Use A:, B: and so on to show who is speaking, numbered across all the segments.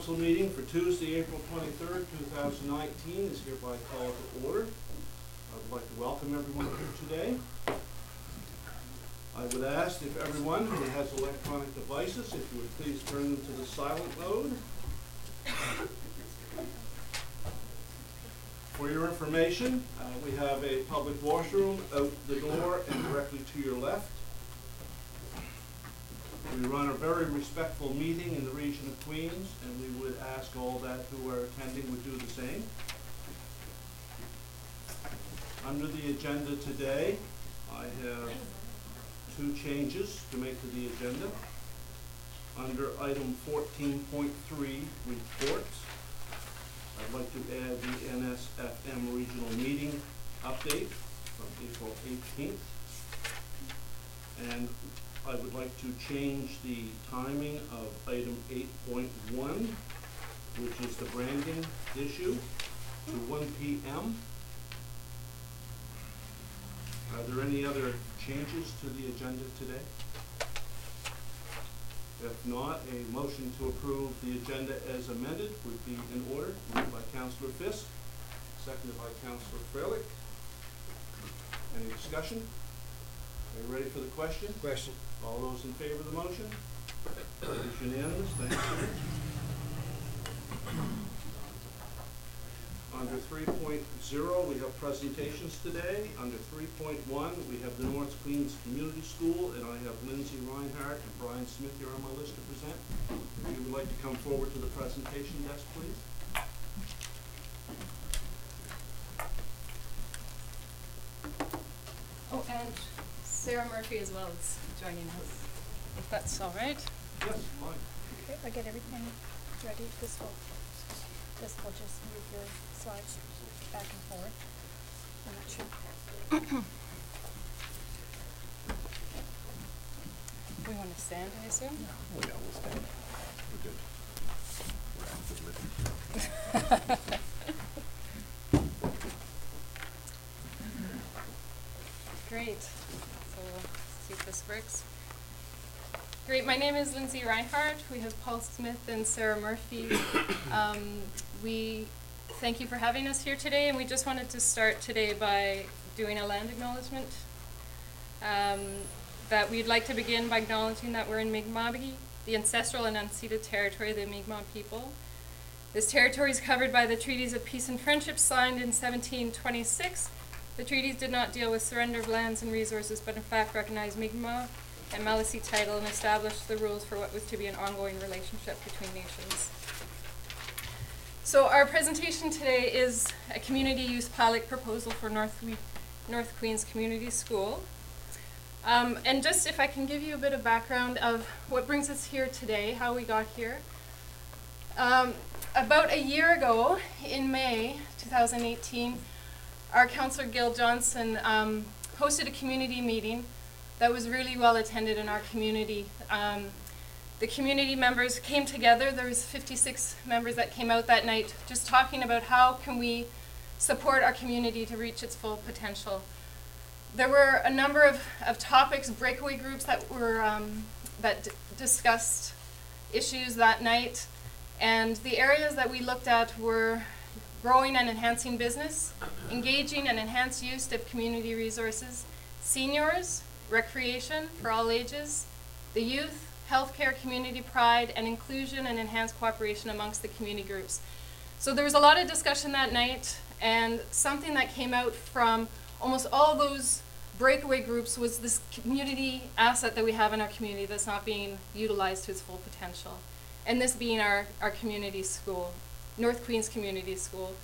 A: council meeting for Tuesday, April 23rd, 2019 is hereby called to order. I would like to welcome everyone here today. I would ask if everyone who has electronic devices, if you would please turn them to the silent mode. For your information, we have a public washroom out the door and directly to your left. We run a very respectful meeting in the region of Queens, and we would ask all that who are attending would do the same. Under the agenda today, I have 2 changes to make to the agenda. Under item 14.3, reports, I'd like to add the NSFM regional meeting update from April 18th. And I would like to change the timing of item 8.1, which is the branding issue, to 1 p.m. Are there any other changes to the agenda today? If not, a motion to approve the agenda as amended would be in order. Moved by Councillor Fisk, seconded by Councillor Freilich. Any discussion? Are you ready for the question?
B: Question.
A: All those in favor of the motion? It's unanimous. Thank you. Under 3.0, we have presentations today. Under 3.1, we have the North Queens Community School, and I have Lindsay Reinhardt and Brian Smith here on my list to present. If you would like to come forward to the presentation desk, please.
C: Oh, and Sarah Murphy as well is joining us, if that's all right.
A: Yes, fine.
D: Okay, I get everything ready. This will just move your slides back and forth. I'm not sure.
C: We want to stand, I assume?
B: Oh yeah, we'll stand. We're good. We're active living.
C: Great. So we'll see if this works. Great. My name is Lindsay Reinhardt. We have Paul Smith and Sarah Murphy. We thank you for having us here today, and we just wanted to start today by doing a land acknowledgement. That we'd like to begin by acknowledging that we're in Mi'kmaq, the ancestral and unceded territory of the Mi'kmaq people. This territory is covered by the Treaties of Peace and Friendship signed in 1726. The treaties did not deal with surrender of lands and resources, but in fact recognized Mi'kmaq and Maliseet title and established the rules for what was to be an ongoing relationship between nations. So our presentation today is a community use pilot proposal for North Queens Community School. And just if I can give you a bit of background of what brings us here today, how we got here. About a year ago, in May 2018, our councillor Gil Johnson hosted a community meeting that was really well attended in our community. The community members came together. There was 56 members that came out that night just talking about how can we support our community to reach its full potential. There were a number of topics, breakaway groups that were discussed issues that night, and the areas that we looked at were growing and enhancing business, engaging and enhanced use of community resources, seniors, recreation for all ages, the youth, healthcare, community pride, and inclusion and enhanced cooperation amongst the community groups. So there was a lot of discussion that night, and something that came out from almost all those breakaway groups was this community asset that we have in our community that's not being utilized to its full potential. And this being our community school, North Queens Community School.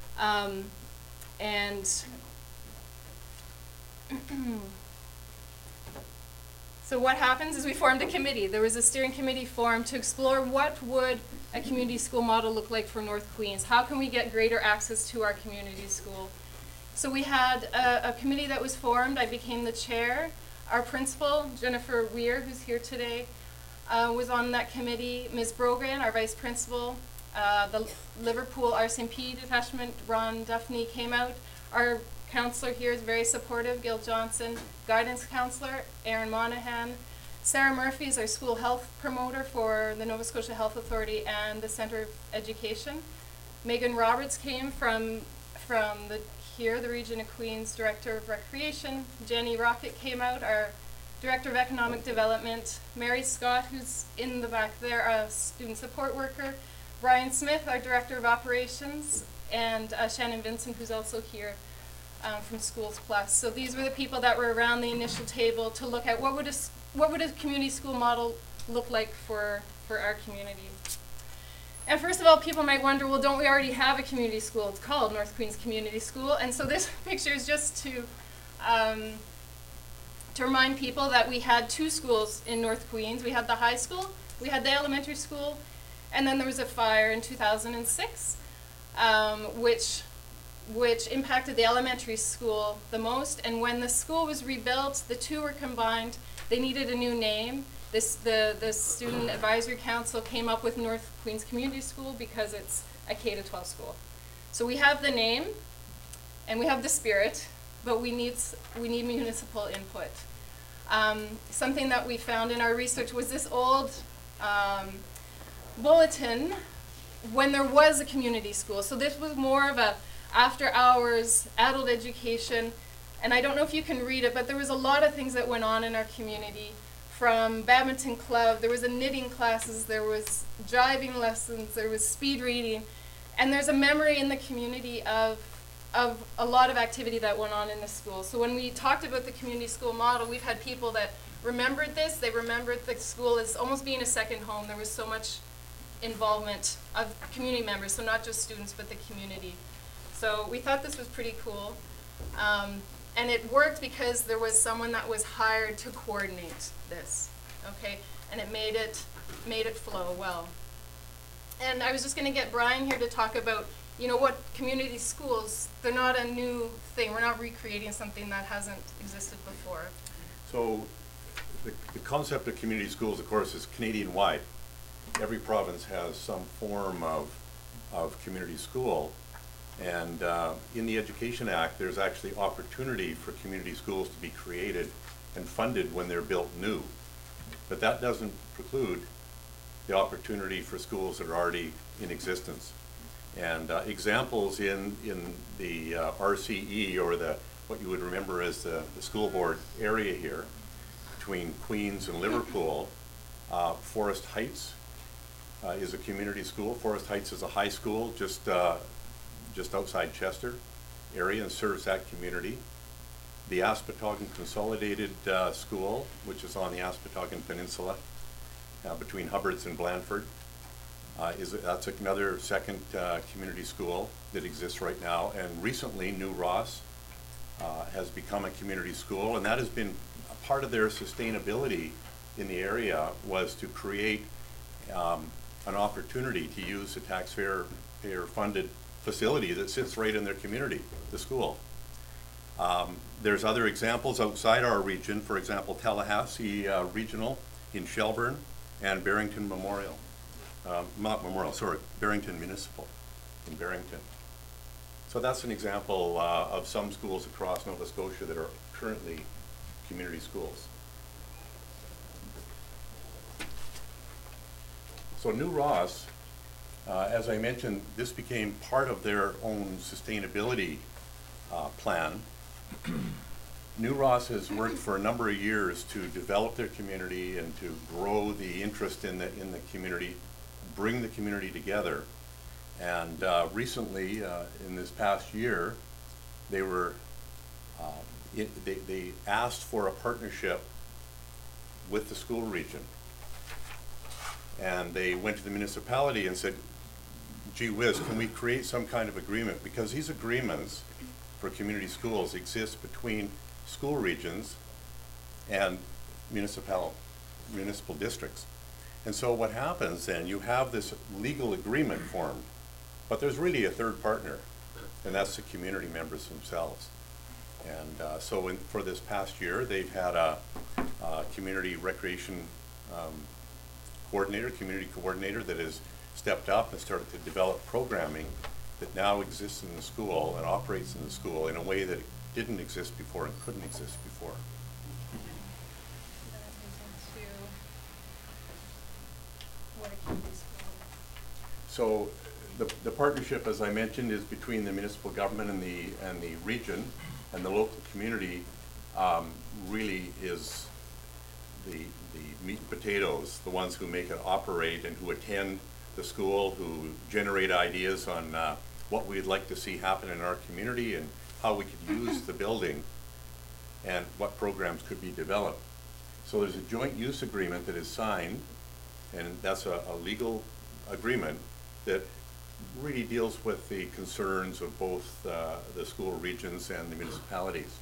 C: So what happens is we formed a committee. There was a steering committee formed to explore what would a community school model look like for North Queens. How can we get greater access to our community school? So we had a committee that was formed. I became the chair. Our principal, Jennifer Weir, who's here today, was on that committee. Ms. Brogan, our vice principal, the Liverpool RCMP detachment, Ron Duffney, came out. Our counselor here is very supportive, Gil Johnson. Guidance counselor, Aaron Monahan. Sarah Murphy is our school health promoter for the Nova Scotia Health Authority and the Centre of Education. Megan Roberts came from the Region of Queens Director of Recreation. Jenny Rocket came out, our Director of Economic Development. Mary Scott, who's in the back there, a student support worker. Brian Smith, our Director of Operations, and Shannon Vincent, who's also here from Schools Plus. So these were the people that were around the initial table to look at what would a community school model look like for our community. And first of all, people might wonder, well, don't we already have a community school? It's called North Queens Community School. And so this picture is just to remind people that we had two schools in North Queens. We had the high school, we had the elementary school, and then there was a fire in 2006, which impacted the elementary school the most. And when the school was rebuilt, the two were combined. They needed a new name. The Student Advisory Council came up with North Queens Community School because it's a K-12 school. So we have the name and we have the spirit, but we need municipal input. Something that we found in our research was this old bulletin when there was a community school. So this was more of a after hours adult education, and I don't know if you can read it, but there was a lot of things that went on in our community. From badminton club, there was a knitting classes, there was driving lessons, there was speed reading, and there's a memory in the community of a lot of activity that went on in the school. So when we talked about the community school model, we've had people that remembered this. They remembered the school as almost being a second home. There was so much involvement of community members, so not just students, but the community. So we thought this was pretty cool. And it worked because there was someone that was hired to coordinate this, okay? And it made it flow well. And I was just gonna get Brian here to talk about, you know, what community schools, they're not a new thing. We're not recreating something that hasn't existed before.
B: So the concept of community schools, of course, is Canadian-wide. Every province has some form of community school. And in the Education Act, there's actually opportunity for community schools to be created and funded when they're built new. But that doesn't preclude the opportunity for schools that are already in existence. And examples in the RCE, or what you would remember as the school board area here, between Queens and Liverpool, Forest Heights is a community school. Forest Heights is a high school just outside Chester area and serves that community. The Aspetogan Consolidated School, which is on the Aspetogan Peninsula between Hubbards and Blandford, that's another second community school that exists right now. And recently, New Ross has become a community school, and that has been a part of their sustainability in the area, was to create an opportunity to use a taxpayer-funded facility that sits right in their community, the school. There's other examples outside our region, for example, Tallahassee Regional in Shelburne and Barrington Memorial. Not Memorial, sorry, Barrington Municipal in Barrington. So that's an example of some schools across Nova Scotia that are currently community schools. So New Ross, as I mentioned, this became part of their own sustainability plan. New Ross has worked for a number of years to develop their community and to grow the interest in the community, bring the community together. And recently, in this past year, they asked for a partnership with the school region. And they went to the municipality and said, gee whiz, can we create some kind of agreement? Because these agreements for community schools exist between school regions and municipal districts. And so what happens then, you have this legal agreement formed, but there's really a third partner, and that's the community members themselves. And so for this past year, they've had a community recreation community coordinator that has stepped up and started to develop programming that now exists in the school and operates in the school in a way that it didn't exist before and couldn't exist before.
C: That moves into
B: So the partnership, as I mentioned, is between the municipal government and the region, and the local community really is the meat and potatoes, the ones who make it operate and who attend the school, who generate ideas on what we'd like to see happen in our community and how we could use the building and what programs could be developed. So there's a joint use agreement that is signed, and that's a legal agreement that really deals with the concerns of both the school regions and the municipalities.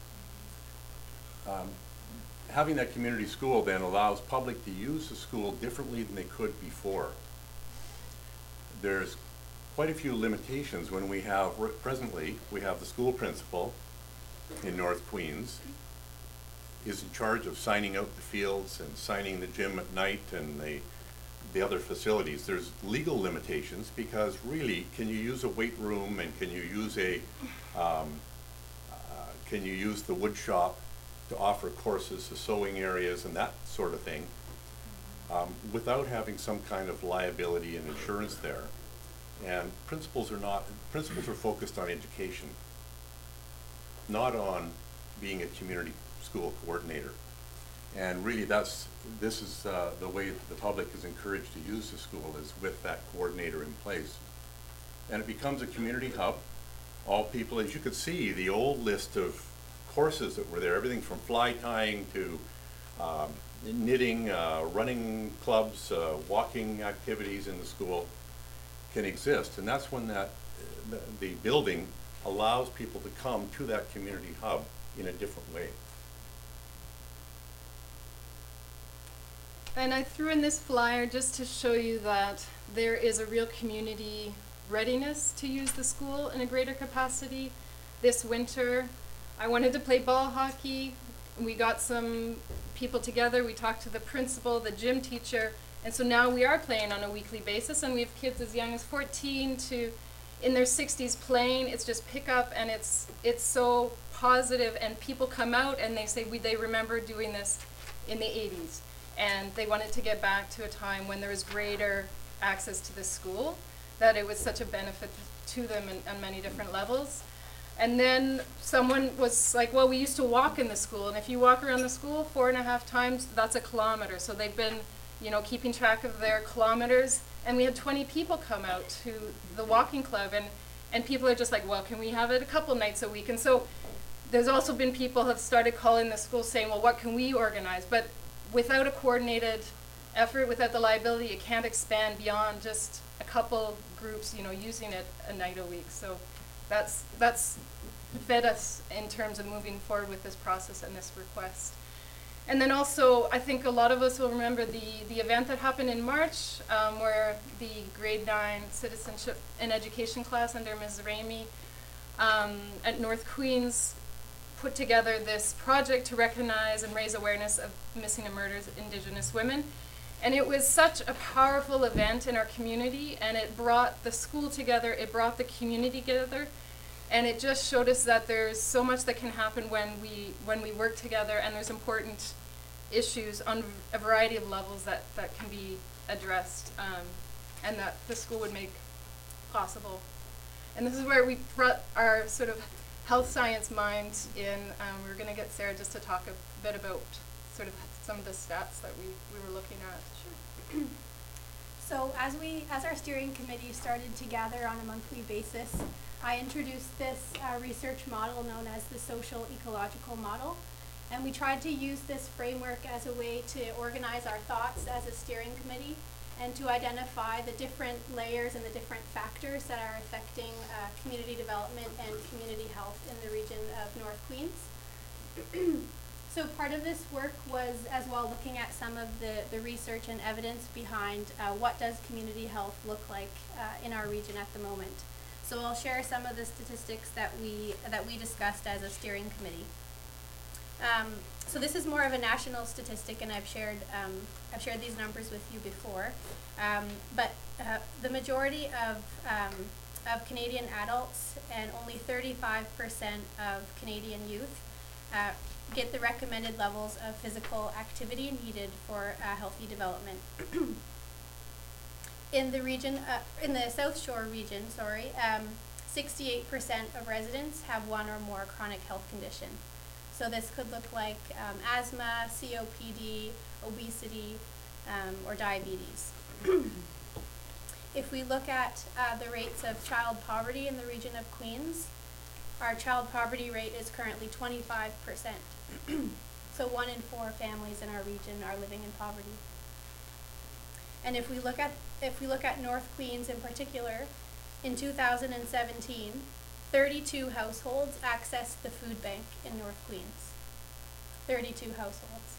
B: Having that community school then allows public to use the school differently than they could before. There's quite a few limitations when we have, presently, we have the school principal in North Queens is in charge of signing out the fields and signing the gym at night and the other facilities. There's legal limitations because really, can you use a weight room and can you use the wood shop to offer courses, the sewing areas and that sort of thing, without having some kind of liability and insurance there. And principals are focused on education, not on being a community school coordinator. And really this is the way the public is encouraged to use the school, is with that coordinator in place. And it becomes a community hub. All people, as you could see, the old list of courses that were there, everything from fly tying to knitting, running clubs, walking activities in the school can exist. And that's when the building allows people to come to that community hub in a different way.
C: And I threw in this flyer just to show you that there is a real community readiness to use the school in a greater capacity. This winter, I wanted to play ball hockey. We got some people together. We talked to the principal, the gym teacher, and so now we are playing on a weekly basis, and we have kids as young as 14 to in their 60s playing. It's just pick up, and it's so positive, and people come out and they say they remember doing this in the 80s. And they wanted to get back to a time when there was greater access to the school, that it was such a benefit to them on many different levels. And then someone was like, well, we used to walk in the school, and if you walk around the school 4.5 times, that's a kilometer. So they've been, keeping track of their kilometers, and we had 20 people come out to the walking club, and people are just like, well, can we have it a couple nights a week? And so there's also been people who have started calling the school saying, well, what can we organize? But without a coordinated effort, without the liability, it can't expand beyond just a couple groups, using it a night a week. So that's fed us in terms of moving forward with this process and this request. And then also, I think a lot of us will remember the event that happened in March, where the grade 9 citizenship and education class under Ms. Ramey at North Queens put together this project to recognize and raise awareness of missing and murdered Indigenous women. And it was such a powerful event in our community, and it brought the school together, it brought the community together, and it just showed us that there's so much that can happen when we work together, and there's important issues on a variety of levels that can be addressed, and that the school would make possible. And this is where we brought our sort of health science mind in. We're going to get Sarah just to talk a bit about sort of some of the stats that we were looking at.
E: Sure. So as our steering committee started to gather on a monthly basis, I introduced this research model known as the social ecological model. And we tried to use this framework as a way to organize our thoughts as a steering committee and to identify the different layers and the different factors that are affecting community development and community health in the region of North Queens. So part of this work was as well looking at some of the research and evidence behind what does community health look like in our region at the moment. So I'll share some of the statistics that we discussed as a steering committee. So this is more of a national statistic, and I've shared these numbers with you before. But the majority of Canadian adults and only 35% of Canadian youth get the recommended levels of physical activity needed for healthy development. in the region, in the South Shore region, 68% of residents have one or more chronic health condition. So this could look like asthma, COPD, obesity, or diabetes. If we look at the rates of child poverty in the region of Queens, our child poverty rate is currently 25%. So 1 in 4 families in our region are living in poverty. And if we look at North Queens in particular, in 2017, 32 households accessed the food bank in North Queens. 32 households.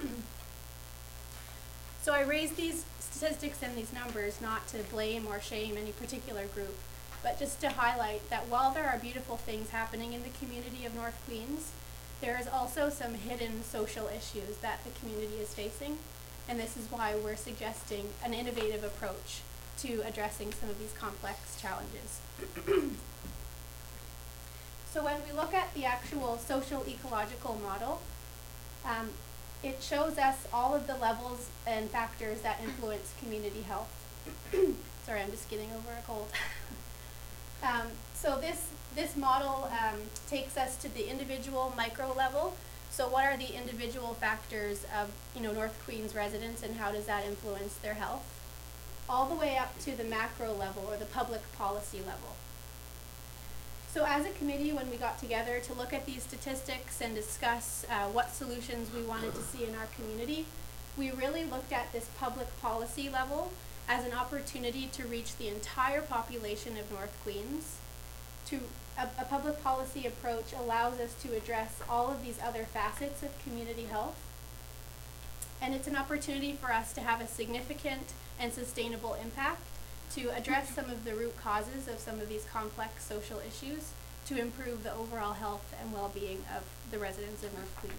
E: So I raise these statistics and these numbers not to blame or shame any particular group, but just to highlight that while there are beautiful things happening in the community of North Queens, there is also some hidden social issues that the community is facing, and this is why we're suggesting an innovative approach to addressing some of these complex challenges. So when we look at the actual social ecological model, it shows us all of the levels and factors that influence community health. Sorry, I'm just getting over a cold. So this model takes us to the individual micro level. So what are the individual factors of North Queens residents, and how does that influence their health? All the way up to the macro level, or the public policy level. So as a committee, when we got together to look at these statistics and discuss what solutions we wanted to see in our community, we really looked at this public policy level as an opportunity to reach the entire population of North Queens. A public policy approach allows us to address all of these other facets of community health. And it's an opportunity for us to have a significant and sustainable impact to address some of the root causes of some of these complex social issues to improve the overall health and well-being of the residents of North Queens.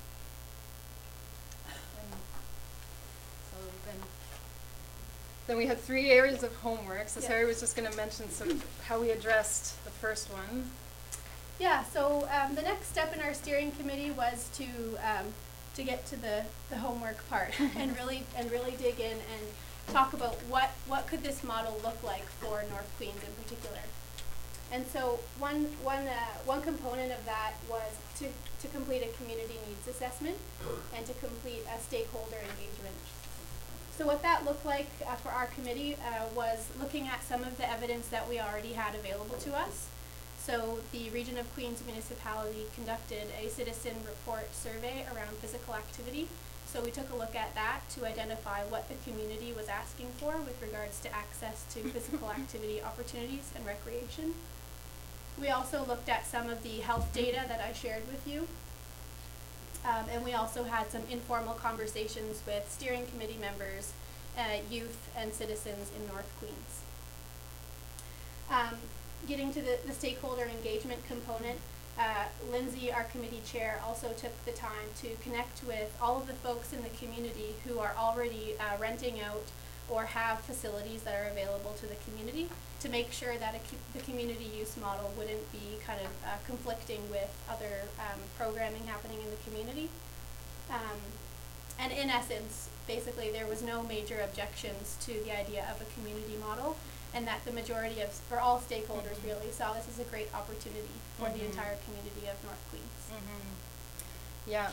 C: Then we had 3 areas of homework. So
E: Yes.
C: Sarah was just going to mention how we addressed the first one.
E: Yeah, so the next step in our steering committee was to get to the homework part and really dig in and talk about what could this model look like for North Queens in particular. And so one component of that was to complete a community needs assessment and to complete a stakeholder engagement. So what that looked like for our committee was looking at some of the evidence that we already had available to us. So the Region of Queens Municipality conducted a citizen report survey around physical activity. So we took a look at that to identify what the community was asking for with regards to access to physical activity opportunities and recreation. We also looked at some of the health data that I shared with you. And we also had some informal conversations with steering committee members, youth, and citizens in North Queens. Getting to the stakeholder engagement component, Lindsay, our committee chair, also took the time to connect with all of the folks in the community who are already renting out or have facilities that are available to the community to make sure that the community use model wouldn't be kind of conflicting with other programming happening in the community. And in essence, basically there was no major objections to the idea of a community model, and that the majority of, or all stakeholders really, saw this as a great opportunity for the entire community of North Queens.
C: Yeah.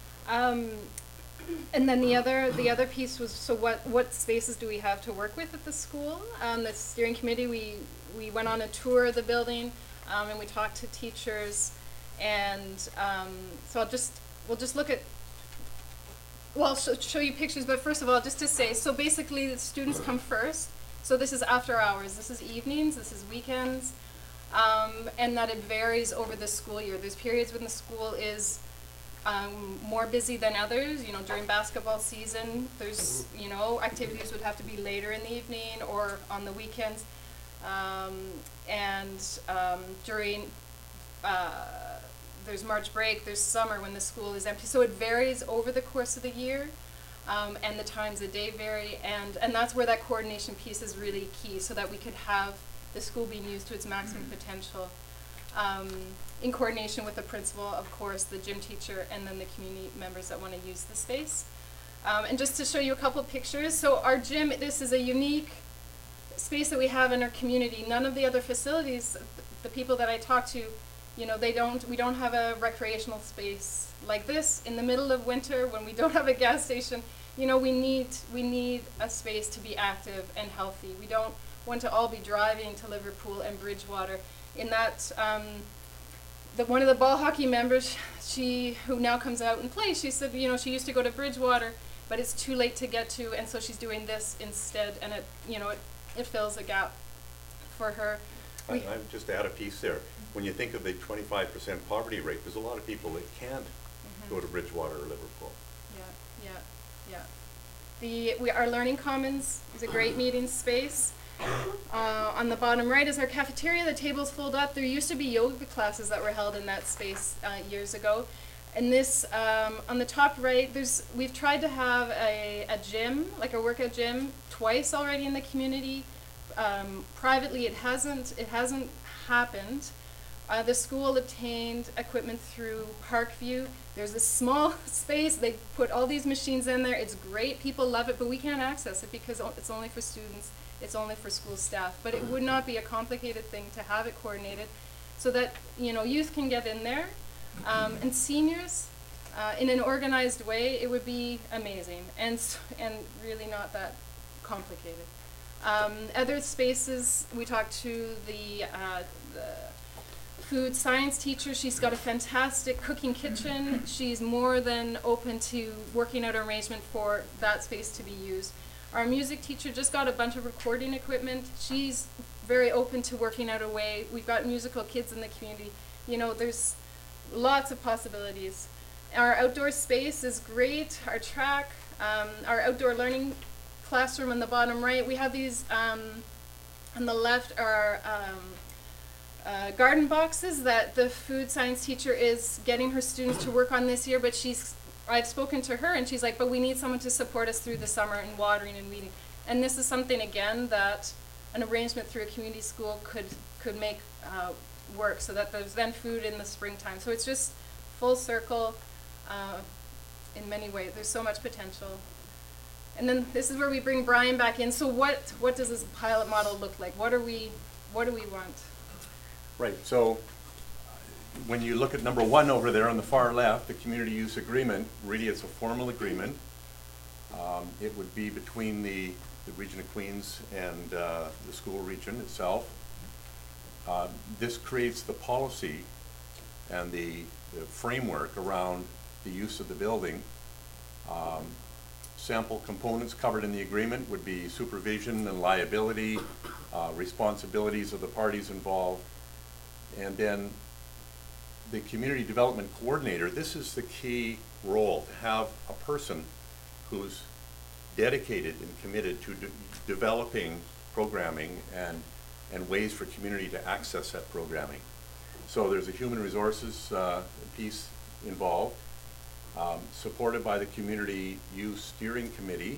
C: And then the other piece was, so what spaces do we have to work with at the school? The steering committee, we went on a tour of the building, and we talked to teachers, and so we'll just look at, well, I'll show you pictures, but first of all, just to say, so basically the students come first, so this is after hours, this is evenings, this is weekends, and that it varies over the school year. There's periods when the school is more busy than others. During basketball season, there's, activities would have to be later in the evening or on the weekends. During, there's March break, there's summer when the school is empty. So it varies over the course of the year, and the times of day vary. And that's where that coordination piece is really key, so that we could have the school being used to its maximum potential. In coordination with the principal, of course, the gym teacher, and then the community members that want to use the space. And just to show you a couple pictures, so our gym, this is a unique space that we have in our community. None of the other facilities, the people that I talk to, you know, we don't have a recreational space like this in the middle of winter when we don't have a gas station. You know, we need a space to be active and healthy. We don't want to all be driving to Liverpool and Bridgewater. In that, one of the ball hockey members, who now comes out and plays, she said, you know, she used to go to Bridgewater, but it's too late to get to, and so she's doing this instead, and it fills a gap for her.
B: I just add a piece there. When you think of the 25% poverty rate, there's a lot of people that can't go to Bridgewater or Liverpool.
C: Our Learning Commons is a great meeting space. On the bottom right is our cafeteria. The tables fold up. There used to be yoga classes that were held in that space years ago. And this, on the top right, we've tried to have a gym, like a workout gym, twice already in the community. Privately, it hasn't happened. The school obtained equipment through Parkview. There's a small space. They put all these machines in there. It's great. People love it, but we can't access it because it's only for students. It's only for school staff. But it would not be a complicated thing to have it coordinated so that, you know, youth can get in there. And seniors, in an organized way, it would be amazing and really not that complicated. Other spaces, we talked to the food science teacher. She's got a fantastic cooking kitchen. She's more than open to working out an arrangement for that space to be used. Our music teacher just got a bunch of recording equipment. She's very open to working out a way. We've got musical kids in the community. You know, there's lots of possibilities. Our outdoor space is great. Our track, our outdoor learning classroom on the bottom right. We have these, on the left are garden boxes that the food science teacher is getting her students to work on this year, but I've spoken to her and she's like, but we need someone to support us through the summer in watering and weeding. And this is something, again, that an arrangement through a community school could make work so that there's then food in the springtime. So it's just full circle in many ways. There's so much potential. And then this is where we bring Brian back in. So what does this pilot model look like? What do we want?
B: Right, so when you look at number 1 over there on the far left, the community use agreement, really it's a formal agreement. It would be between the Region of Queens and the school region itself. This creates the policy and the framework around the use of the building. Sample components covered in the agreement would be supervision and liability, responsibilities of the parties involved, and then the community development coordinator. This is the key role, to have a person who's dedicated and committed to developing programming and ways for community to access that programming. So there's a human resources piece involved, supported by the Community Use Steering Committee.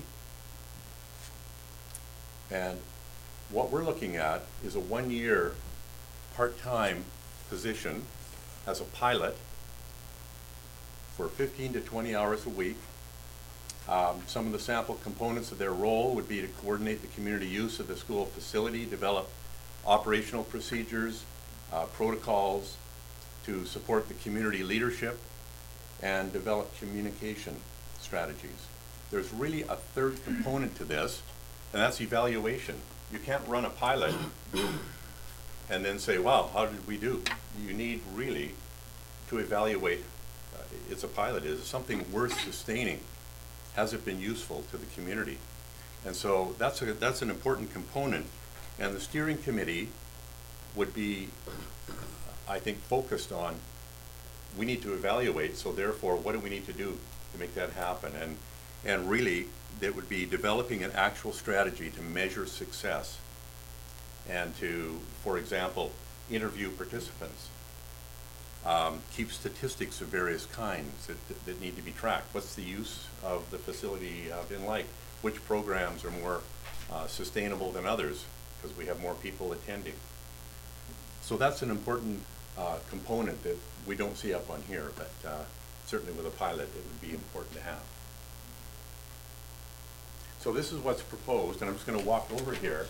B: And what we're looking at is a 1-year part-time position as a pilot for 15 to 20 hours a week. Some of the sample components of their role would be to coordinate the community use of the school facility, develop operational procedures, protocols to support the community leadership, and develop communication strategies. There's really a third component to this, and that's evaluation. You can't run a pilot and then say, wow, how did we do? You need really to evaluate, it's a pilot, is it something worth sustaining? Has it been useful to the community? And so that's an important component. And the steering committee would be, I think, focused on, we need to evaluate, so therefore what do we need to do to make that happen? And really, it would be developing an actual strategy to measure success and to, for example, interview participants, keep statistics of various kinds that need to be tracked. What's the use of the facility been like? Which programs are more sustainable than others because we have more people attending? So that's an important component that we don't see up on here, but certainly with a pilot it would be important to have. So this is what's proposed, and I'm just going to walk over here.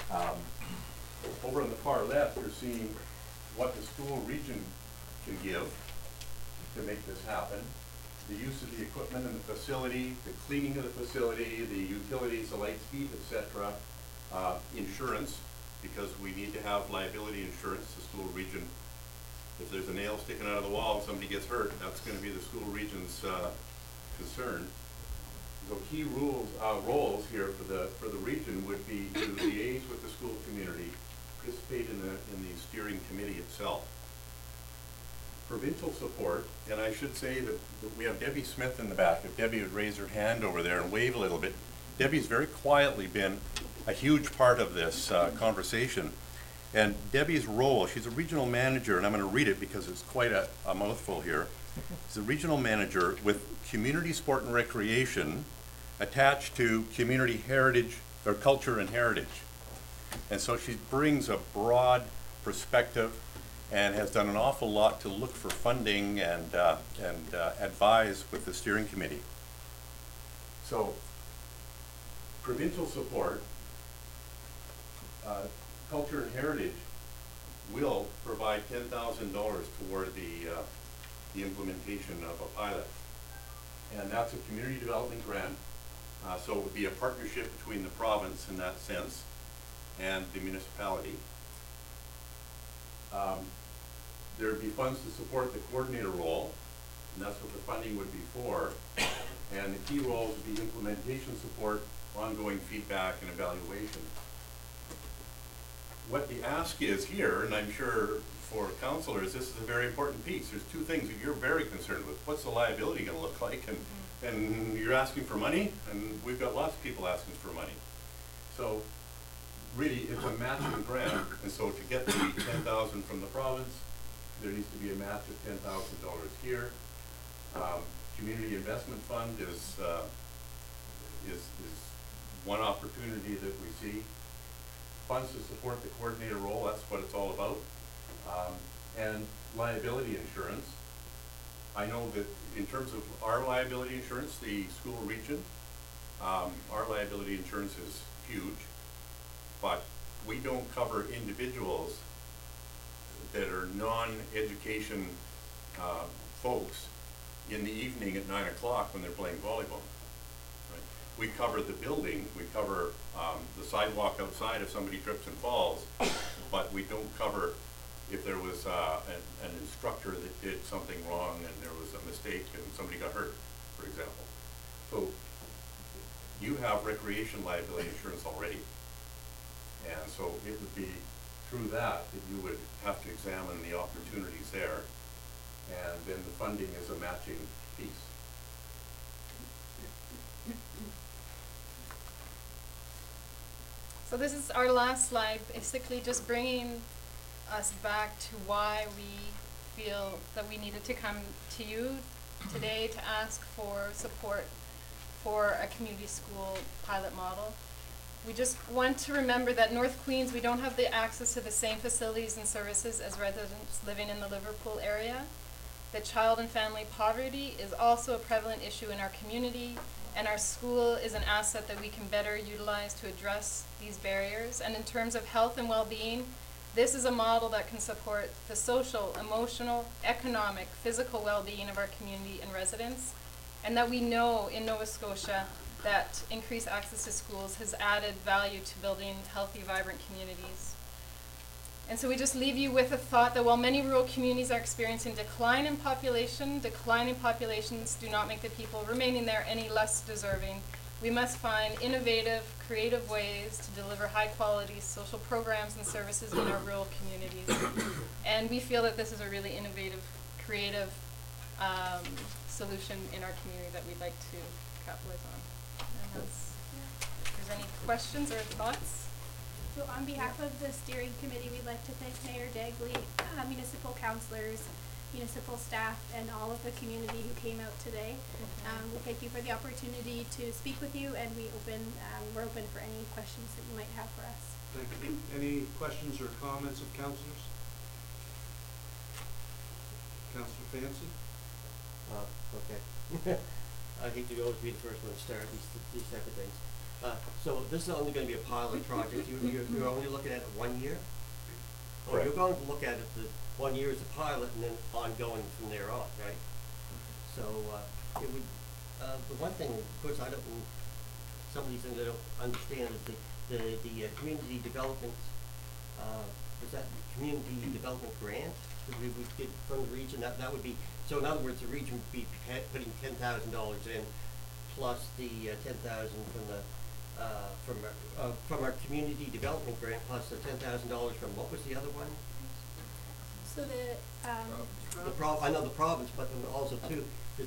B: Over on the far left, you're seeing what the school region can give to make this happen. The use of the equipment and the facility, the cleaning of the facility, the utilities, the lights, heat, etc. Insurance, because we need to have liability insurance. The school region, if there's a nail sticking out of the wall and somebody gets hurt, that's going to be the school region's concern. So key roles here for the region would be to liaise with the school community, participate in the steering committee itself. Provincial support, and I should say that we have Debbie Smith in the back. If Debbie would raise her hand over there and wave a little bit. Debbie's very quietly been a huge part of this conversation. And Debbie's role, she's a regional manager, and I'm going to read it because it's quite a mouthful here. She's a regional manager with community sport and recreation attached to community heritage, or culture and heritage. And so she brings a broad perspective and has done an awful lot to look for funding and advise with the steering committee. So, provincial support, culture and heritage will provide $10,000 toward the implementation of a pilot. And that's a community development grant. So it would be a partnership between the province in that sense and the municipality. There would be funds to support the coordinator role, and that's what the funding would be for. And the key roles would be implementation support, ongoing feedback, and evaluation. What the ask is here, and I'm sure for councillors, this is a very important piece. There's two things that you're very concerned with. What's the liability going to look like? And you're asking for money, and we've got lots of people asking for money. So really, it's a matching grant, and so to get the $10,000 from the province, there needs to be a match of $10,000 here. Community investment fund is one opportunity that we see. Funds to support the coordinator role, that's what it's all about. And liability insurance. I know that in terms of our liability insurance, the school region, our liability insurance is huge, but we don't cover individuals that are non-education folks in the evening at 9 o'clock when they're playing volleyball. Right? We cover the building, we cover the sidewalk outside if somebody trips and falls, but we don't cover if there was an instructor that did something wrong and there was a mistake and somebody got hurt, for example. So you have recreation liability insurance already. And so it would be through that you would have to examine the opportunities there, and then the funding is a matching piece.
C: So this is our last slide, basically just bringing us back to why we feel that we needed to come to you today to ask for support for a community school pilot model. We just want to remember that North Queens, we don't have the access to the same facilities and services as residents living in the Liverpool area. That child and family poverty is also a prevalent issue in our community, and our school is an asset that we can better utilize to address these barriers. And in terms of health and well-being, this is a model that can support the social, emotional, economic, physical well-being of our community and residents, and that we know in Nova Scotia that increased access to schools has added value to building healthy, vibrant communities. And so we just leave you with a thought that while many rural communities are experiencing declining populations do not make the people remaining there any less deserving. We must find innovative, creative ways to deliver high-quality social programs and services in our rural communities. And we feel that this is a really innovative, creative solution in our community that we'd like to capitalize on. And that's, if there's any questions or thoughts?
E: So on behalf of the steering committee, we'd like to thank Mayor Dagley, municipal councillors, municipal staff, and all of the community who came out today. We thank you for the opportunity to speak with you, and we're open for any questions that you might have for us.
A: Thank you. Any questions or comments of councillors? Councillor Fancy?
F: Okay. I hate to always be the first one to start these type of things. So this is only gonna be a pilot project, you're only looking at it 1 year? Or you're
B: Correct.
F: going to look at it, the 1 year as a pilot and then ongoing from there on, right? So, it would, the one thing, of course, I don't, some of these things I don't understand is the community development, was that community development grant that we would get from the region? That would be, so in other words, the region would be putting $10,000 in plus the 10,000 from our community development grant plus the $10,000 from, what was the other one?
E: So
F: I know the province, but then also too,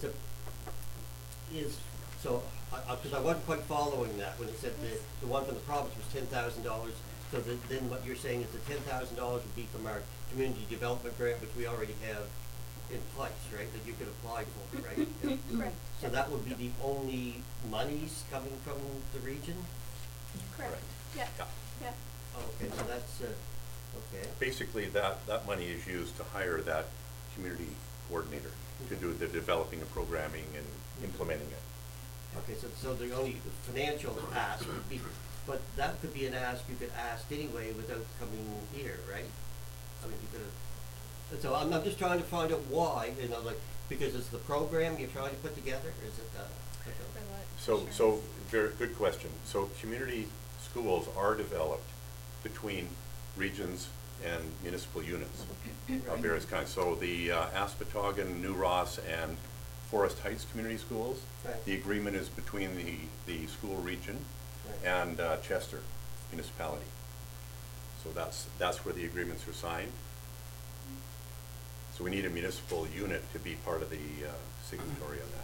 F: so, cause I wasn't quite following that when it said the one from the province was $10,000. So then what you're saying is the $10,000 would be from our community development grant, which we already have in place, right, that you could apply for, right? Yeah.
E: correct,
F: So that would be the only monies coming from the region?
E: correct, yeah,
B: Yeah.
E: yeah,
F: Oh, okay, so that's, okay.
B: Basically, that money is used to hire that community coordinator to do the developing of programming and implementing it.
F: Okay, so the only financial ask would be, but that could be an ask you could ask anyway without coming here, right? I mean, you could have, so I'm just trying to find out why, you know, like, because it's the program you're trying to put together, or is it, like a-
B: So, very good question. So community schools are developed between regions and municipal units of various kinds. So the Aspetogan, New Ross, and Forest Heights community schools,
F: Right.
B: the agreement is between the school region
F: Right.
B: and Chester municipality. So that's where the agreements are signed. So we need a municipal unit to be part of the signatory on that.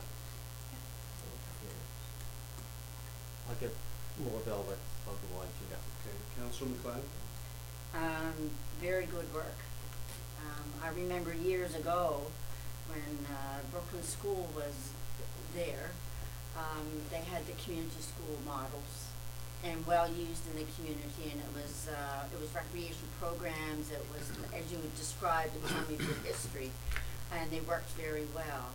F: I'll get more velvet about the one too.
A: Okay, Councilor McLeod?
G: Very good work. I remember years ago when Brooklyn School was there, they had the community school models and well used in the community, and it was recreation programs, it was, as you would describe, the time of your history, and they worked very well.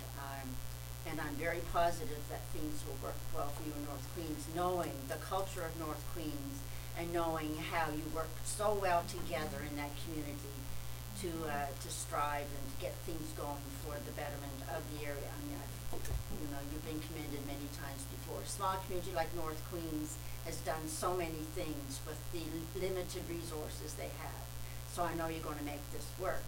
G: And I'm very positive that things will work well for you in North Queens, knowing the culture of North Queens and knowing how you work so well together in that community to strive and to get things going for the betterment of the area. I mean, you've been commended many times before. A small community like North Queens has done so many things with the limited resources they have. So I know you're going to make this work.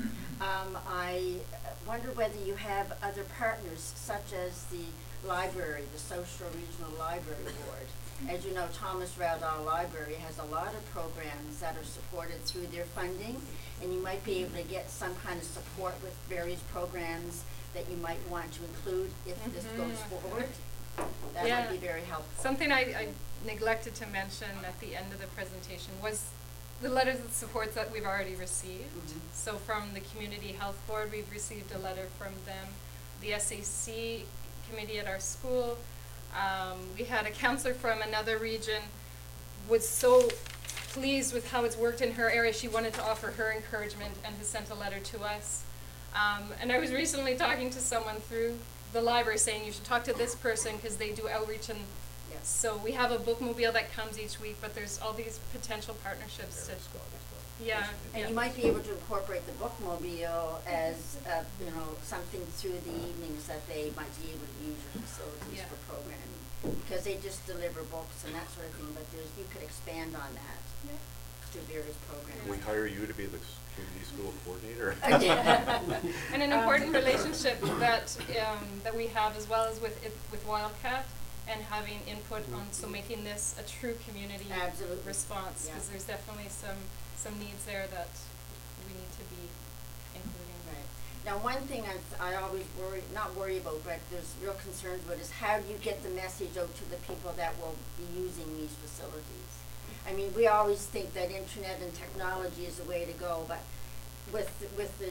G: I wonder whether you have other partners, such as the library, the Social Regional Library Board. As you know, Thomas Rowdall Library has a lot of programs that are supported through their funding, and you might be able to get some kind of support with various programs that you might want to include if this goes forward. That
C: Yeah.
G: might be very helpful.
C: Something I neglected to mention at the end of the presentation was the letters of support that we've already received.
G: Mhm.
C: So from the Community Health Board, we've received a letter from them. The SAC committee at our school, we had a counselor from another region, was so pleased with how it's worked in her area, she wanted to offer her encouragement and has sent a letter to us. And I was recently talking to someone through the library saying you should talk to this person because they do outreach, and
G: Yes.
C: so we have a bookmobile that comes each week, but there's all these potential partnerships to, yeah.
G: And
C: yeah.
G: you might be able to incorporate the bookmobile as, something through the evenings that they might be able to use your facilities
C: Yeah.
G: for programming. Because they just deliver books and that sort of thing, but you could expand on that through various programs.
B: Can we hire you to be the community school coordinator?
C: And an important relationship that we have as well as with Wildcat, and having input on, so making this a true community
G: Absolutely.
C: response, because
G: Yeah.
C: there's definitely some needs there that we need to be including.
G: Right. Now, one thing I always not worry about, but there's real concerns about is how do you get the message out to the people that will be using these facilities? I mean, we always think that internet and technology is the way to go, but with the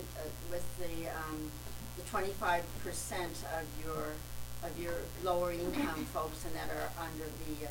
G: 25% of your lower income folks and that are under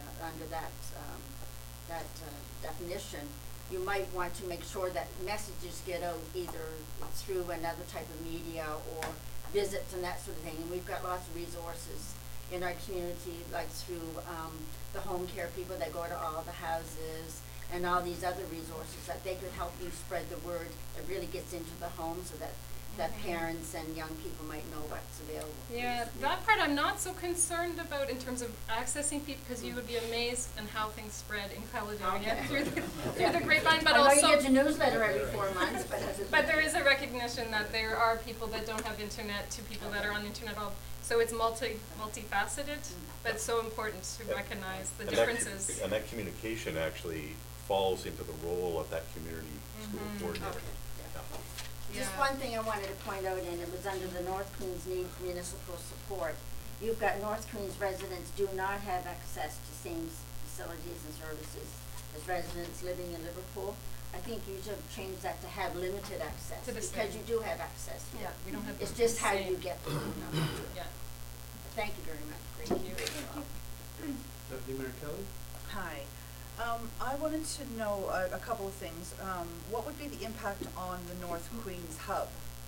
G: that definition, you might want to make sure that messages get out either through another type of media or visits and that sort of thing. And we've got lots of resources in our community, like through the home care people that go to all the houses and all these other resources, that they could help you spread the word. It really gets into the home so that parents and young people might know what's available.
C: Yeah, that part I'm not so concerned about in terms of accessing people, because you would be amazed on how things spread in Caledonia through the grapevine, but
G: I know
C: also.
G: you get your newsletter every 4 months,
C: But there is a recognition that there are people that don't have internet to people that are on the internet all. So it's multifaceted, but it's so important to recognize the differences.
B: And that communication actually falls into the role of that community school coordinator.
G: Okay.
B: Yeah.
G: Just one thing I wanted to point out, and it was under the North Queens Need Municipal Support. You've got North Queens residents do not have access to same facilities and services as residents living in Liverpool. I think you should change that to have limited access,
C: To the
G: because
C: same.
G: you do have access.
C: Yeah, we don't have.
G: It's
C: the
G: just how
C: same.
G: you get them.
C: Yeah,
G: Thank you very much.
C: thank you.
A: Deputy Mayor Kelly?
H: Hi. I wanted to know a couple of things. What would be the impact on the North Queens hub?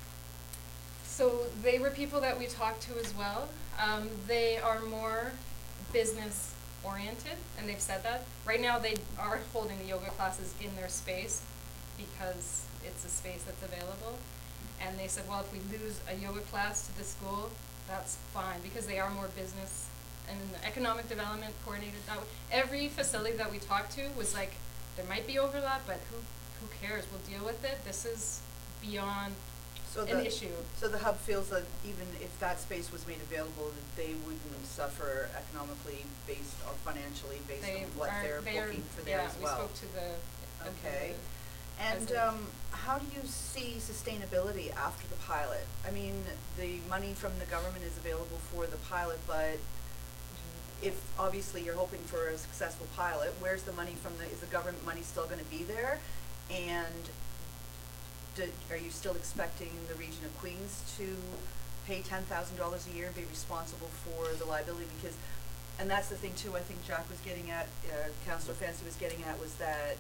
C: So they were people that we talked to as well. They are more business oriented, and they've said that. Right now they are holding the yoga classes in their space because it's a space that's available. And they said, well, if we lose a yoga class to the school, that's fine, because they are more business and economic development coordinated that way. Every facility that we talked to was like, there might be overlap, but who cares? We'll deal with it. This is beyond an issue.
H: So the hub feels that even if that space was made available, that they wouldn't suffer economically based or financially based on what they're booking for there as well.
C: Yeah, we spoke to the.
H: Okay. And how do you see sustainability after the pilot? I mean, the money from the government is available for the pilot, but if obviously you're hoping for a successful pilot, where's the money from is the government money still going to be there? And are you still expecting the region of Queens to pay $10,000 a year, be responsible for the liability? Because, and that's the thing too, I think Jack was getting at, Councillor Fancy was getting at, was that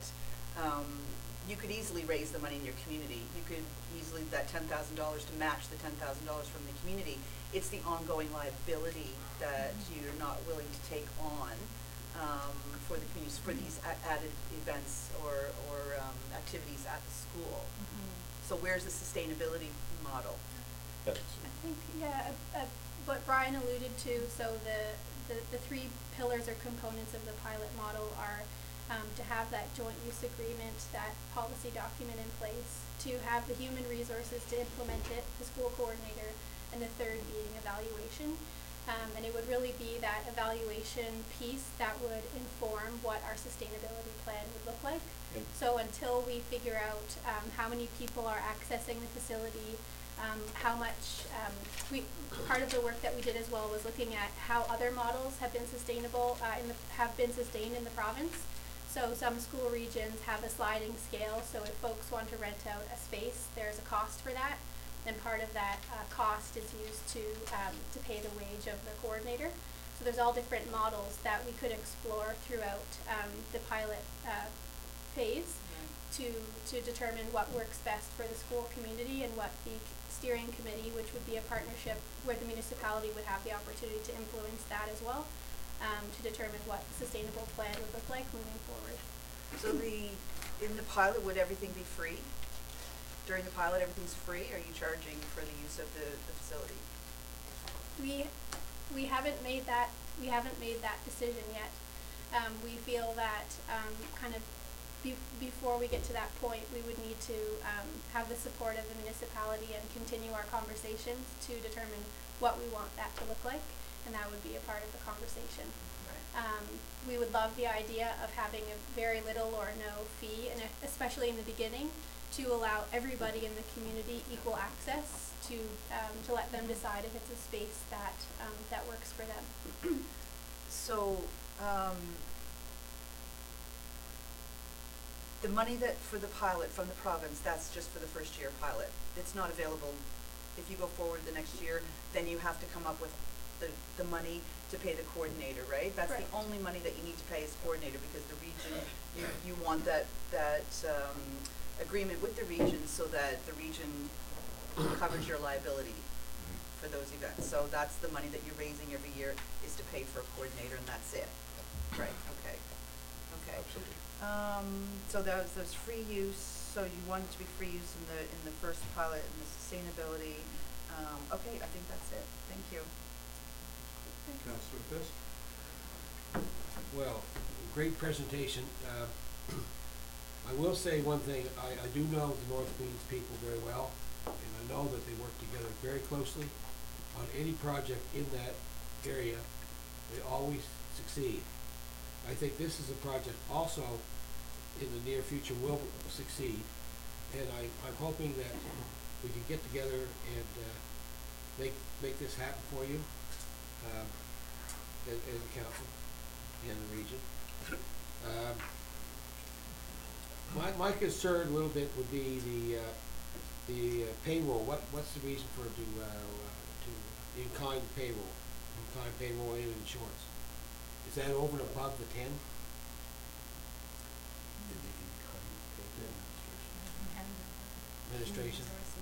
H: you could easily raise the money in your community. You could easily, that $10,000 to match the $10,000 from the community. It's the ongoing liability that you're not willing to take on for the community, for these added events or activities at the school. So where's the sustainability model?
B: Yes.
E: I think, what Brian alluded to, so the three pillars or components of the pilot model are to have that joint use agreement, that policy document in place, to have the human resources to implement it, the school coordinator, and the third being evaluation. And it would really be that evaluation piece that would inform what our sustainability plan would look like. So until we figure out how many people are accessing the facility, how much, part of the work that we did as well was looking at how other models have been sustainable, have been sustained in the province. So some school regions have a sliding scale, so if folks want to rent out a space, there's a cost for that. And part of that cost is used to pay the wage of the coordinator. So there's all different models that we could explore throughout the pilot phase to determine what works best for the school community, and what the steering committee, which would be a partnership where the municipality would have the opportunity to influence that as well, to determine what the sustainable plan would look like moving forward.
H: So in the pilot, would everything be free? During the pilot, everything's free? Or are you charging for the use of the facility?
E: We haven't made that decision yet. We feel that before we get to that point, we would need to have the support of the municipality and continue our conversations to determine what we want that to look like, and that would be a part of the conversation.
H: Right.
E: We would love the idea of having a very little or no fee, and especially in the beginning, to allow everybody in the community equal access to let them decide if it's a space that works for them.
H: So the money that for the pilot from the province, that's just for the first year pilot. It's not available. If you go forward the next year, then you have to come up with the money to pay the coordinator, right? That's
E: Right.
H: the only money that you need to pay as coordinator, because the region, you want that agreement with the region so that the region covers your liability for for those events. So that's the money that you're raising every year is to pay for a coordinator, and that's it. Right, okay, okay.
B: Absolutely.
H: So there's free use, so you want it to be free use in the first pilot and the sustainability. Okay, I think that's it. Thank you.
A: Councillor Fisk?
I: Well, great presentation. I will say one thing, I do know the North Queens people very well, and I know that they work together very closely on any project in that area. They always succeed. I think this is a project also in the near future will succeed, and I'm hoping that we can get together and make this happen for you as a council in the region. My concern a little bit would be the payroll. What's the reason for in-kind payroll and insurance? Is that over and above the 10? Administration.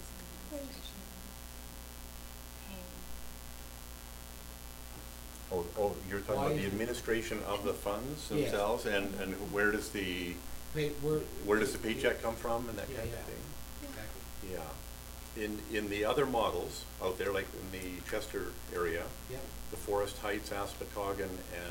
B: Oh, you're talking
I: Why
B: about the
I: is it-
B: administration of the funds
I: Yeah.
B: themselves, and where does the paycheck come from and that kind of thing?
I: Exactly.
B: Yeah. In the other models out there, like in the Chester area,
I: Yeah.
B: the Forest Heights, Aspetogan,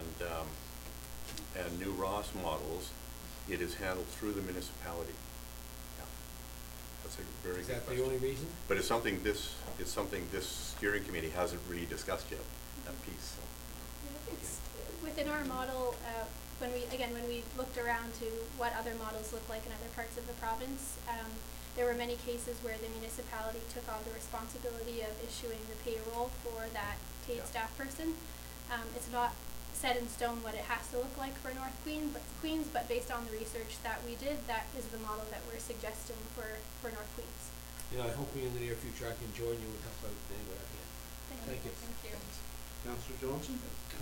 B: and New Ross models, it is handled through the municipality. Yeah. That's a very
I: Is
B: good
I: that
B: question.
I: the only reason?
B: But it's something this steering committee hasn't really discussed yet, that piece. So.
E: It's within our model, when we looked around to what other models look like in other parts of the province, there were many cases where the municipality took on the responsibility of issuing the payroll for that paid
B: Yeah.
E: staff person. It's not set in stone what it has to look like for North Queens, but based on the research that we did, that is the model that we're suggesting for North Queens.
I: You know, I hope in the near future I can join you and help out any way I can. Thank you.
C: Thank you.
A: Councillor Johnson?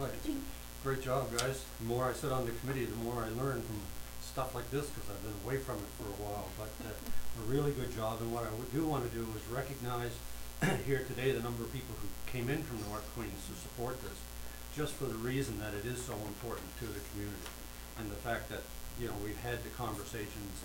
J: Great job, guys. The more I sit on the committee, the more I learn from stuff like this, because I've been away from it for a while. But a really good job. And what I do want to do is recognize here today the number of people who came in from North Queens to support this, just for the reason that it is so important to the community, and the fact that, you know, we've had the conversations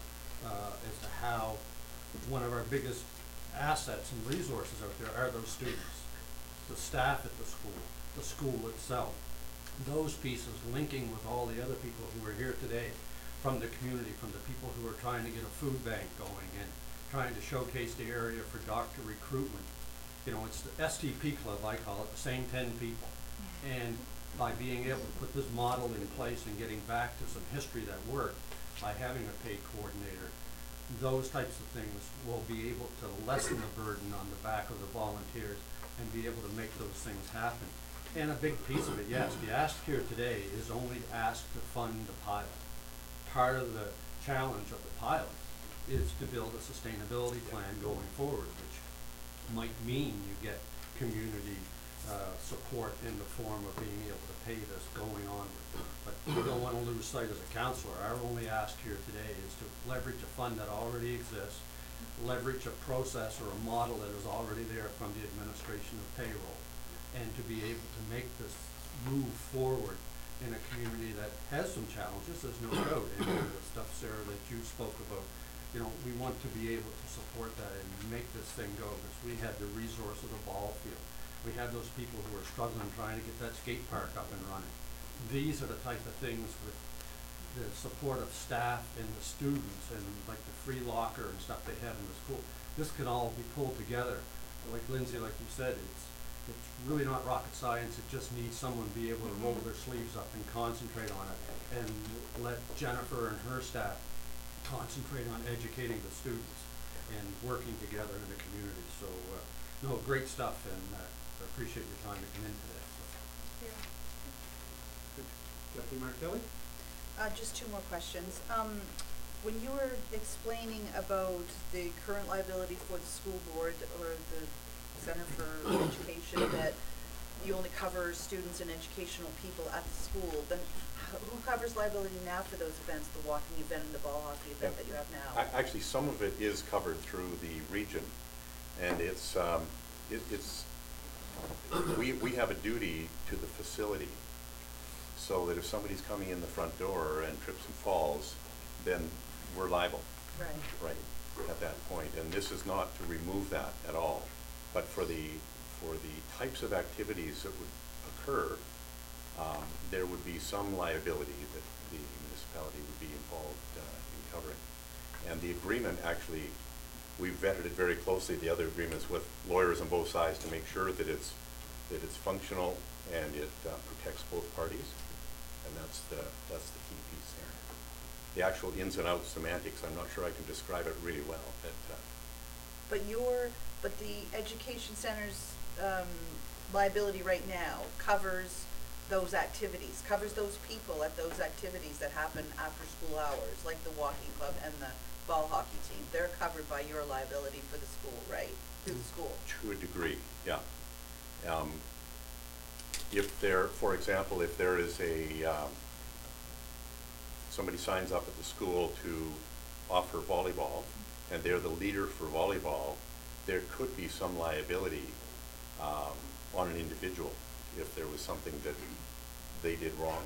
J: as to how one of our biggest assets and resources out there are those students, the staff at the school itself. Those pieces linking with all the other people who are here today from the community, from the people who are trying to get a food bank going and trying to showcase the area for doctor recruitment. You know, it's the STP club, I call it, the same 10 people. And by being able to put this model in place and getting back to some history that worked, by having a paid coordinator, those types of things will be able to lessen the burden on the back of the volunteers and be able to make those things happen. And a big piece of it, yes, the ask here today is only asked to fund the pilot. Part of the challenge of the pilot is to build a sustainability plan going forward, which might mean you get community support in the form of being able to pay this going on. But we don't want to lose sight as a councillor. Our only ask here today is to leverage a fund that already exists, leverage a process or a model that is already there from the administration of payroll, and to be able to make this move forward in a community that has some challenges, there's no doubt, and the stuff, Sarah, that you spoke about. You know, we want to be able to support that and make this thing go, because we had the resource of the ball field. We have those people who are struggling trying to get that skate park up and running. These are the type of things with the support of staff and the students and like the free locker and stuff they have in the school. This can all be pulled together. Like Lindsay, like you said, it's really not rocket science. It just needs someone to be able to roll their sleeves up and concentrate on it, and let Jennifer and her staff concentrate on educating the students and working together in the community. So, no, great stuff, and I appreciate your time to come in today. So.
A: Deputy Mayor Kelly?
H: Just two more questions. When you were explaining about the current liability for the school board or the Center for Education, that you only cover students and educational people at the school, then who covers liability now for those events, the walking event and the ball hockey event that you have now?
B: Actually, some of it is covered through the region, and it's we have a duty to the facility, so that if somebody's coming in the front door and trips and falls, then we're liable.
H: Right.
B: Right, at that point. And this is not to remove that at all, but for the types of activities that would occur, there would be some liability that the municipality would be involved in covering. And the agreement, actually, we vetted it very closely, the other agreements, with lawyers on both sides to make sure that it's functional and it protects both parties. And that's the key piece there. The actual ins and outs semantics, I'm not sure I can describe it really well.
H: But the education center's liability right now covers those activities, covers those people at those activities that happen after school hours, like the walking club and the ball hockey team. They're covered by your liability for the school, right? Through the school.
B: To a degree, yeah. If there, for example, if there is somebody signs up at the school to offer volleyball, and they're the leader for volleyball, there could be some liability on an individual if there was something that they did wrong,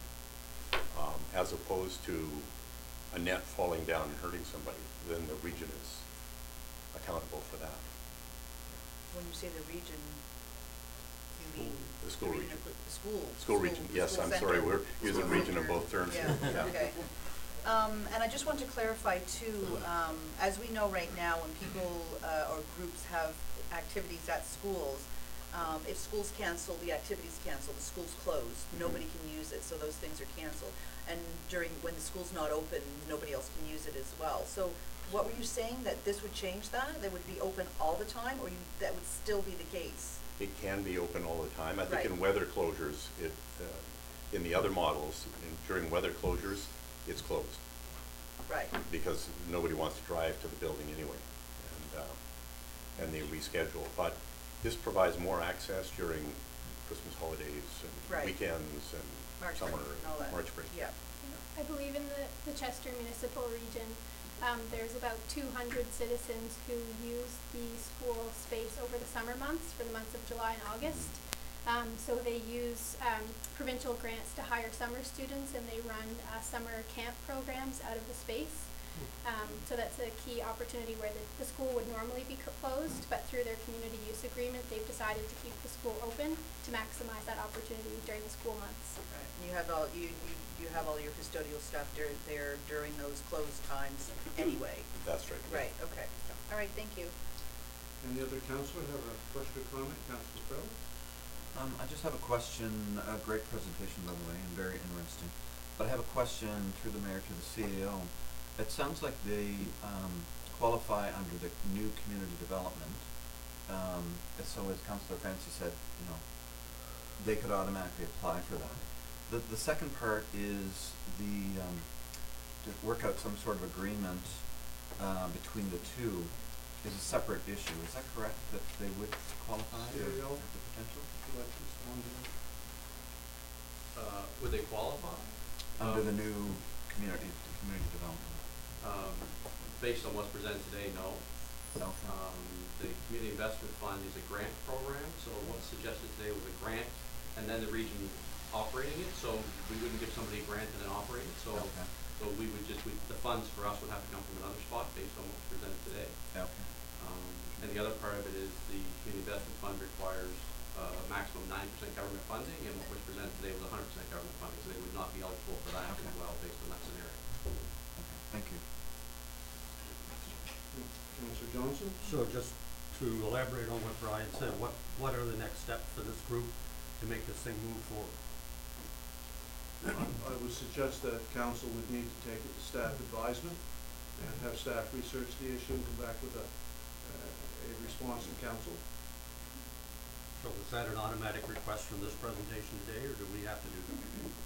B: as opposed to a net falling down and hurting somebody. Then the region is accountable for that.
H: When you say the region, you mean?
B: The school region.
H: The school.
B: School region, yes, I'm sorry, we're using region in both terms.
H: Yeah, okay. And I just want to clarify too, as we know right now, when people or groups have activities at schools, if schools cancel, the activity's canceled, the school's closed, nobody can use it, so those things are canceled. And when the school's not open, nobody else can use it as well. So what were you saying, that this would change that? That would be open all the time, or that would still be the case?
B: It can be open all the time. I think
H: Right.
B: in weather closures, in the other models, during weather closures, it's closed.
H: Right.
B: Because nobody wants to drive to the building anyway, and they reschedule. But this provides more access during Christmas holidays and
H: Right.
B: weekends and
H: March
B: summer,
H: break and all that.
B: March break.
H: Yeah.
E: I believe in the Chester municipal region, there's about 200 citizens who use the school space over the summer months, for the months of July and August. So they use provincial grants to hire summer students, and they run summer camp programs out of the space. So that's a key opportunity where the school would normally be closed, but through their community use agreement, they've decided to keep the school open to maximize that opportunity during the school months.
H: Right. You have all you have all your custodial staff there during those closed times anyway.
B: That's right.
H: Right. Okay. All right. Thank you.
A: Any other councillor have a question or comment? Councillor Farrell?
K: I just have a question, a great presentation by the way, and very interesting. But I have a question through the mayor to the CAO. It sounds like they qualify under the new community development. So as Councillor Fancy said, they could automatically apply for that. The second part is to work out some sort of agreement between the two is a separate issue. Is that correct, that they would qualify or
A: CAO?
K: have the potential?
A: Would you like to respond to that?
L: Would they qualify?
K: Under the new community development?
L: Based on what's presented today, no.
K: Okay.
L: The Community Investment Fund is a grant program, so what's suggested today was a grant and then the region operating it, so we wouldn't give somebody a grant and then operate it, so
K: Okay.
L: so we would the funds for us would have to come from another spot based on what's presented today.
K: Okay.
L: And the other part of it is the Community Investment Fund requires maximum 9% government funding, and what was presented today was 100% government funding, so they would not be eligible for that as
K: Okay.
L: well based on that scenario.
K: Okay. Thank you.
A: Councillor Johnson?
J: So just to elaborate on what Brian said, what are the next steps for this group to make this thing move forward?
A: I would suggest that council would need to take it to staff advisement and have staff research the issue and come back with a response from council.
J: So is that an automatic request from this presentation today, or do we have to do that?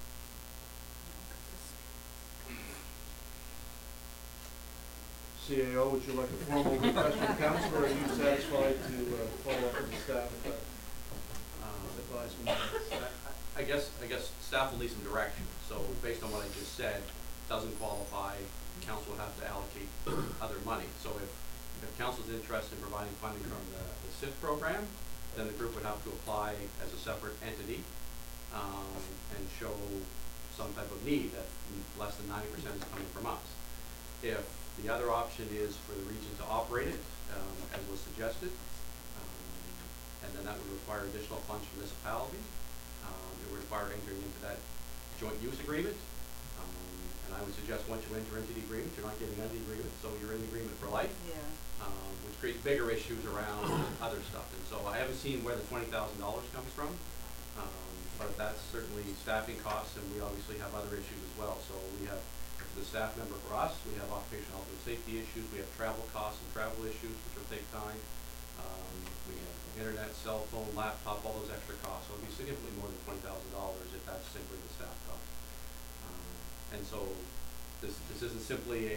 A: CAO, would you like a formal request from council, or are you satisfied to follow up with the staff advisement?
L: I guess staff will need some direction, so based on what I just said, doesn't qualify, council will have to allocate other money. So if council's interested in providing funding from the SIF program, then the group would have to apply as a separate entity, and show some type of need that less than 90% is coming from us. If the other option is for the region to operate it, as was suggested, and then that would require additional funds from municipality. It would require entering into that joint use agreement. And I would suggest once you enter into the agreement, you're not getting out of the agreement, so you're in the agreement for life.
H: Yeah.
L: Which creates bigger issues around other stuff. And so I haven't seen where the $20,000 comes from, but that's certainly staffing costs, and we obviously have other issues as well. So we have the staff member for us, we have occupational health and safety issues, we have travel costs and travel issues, which will take time. We have internet, cell phone, laptop, all those extra costs. So it'll be significantly more than $20,000 if that's simply the staff cost. And so this isn't simply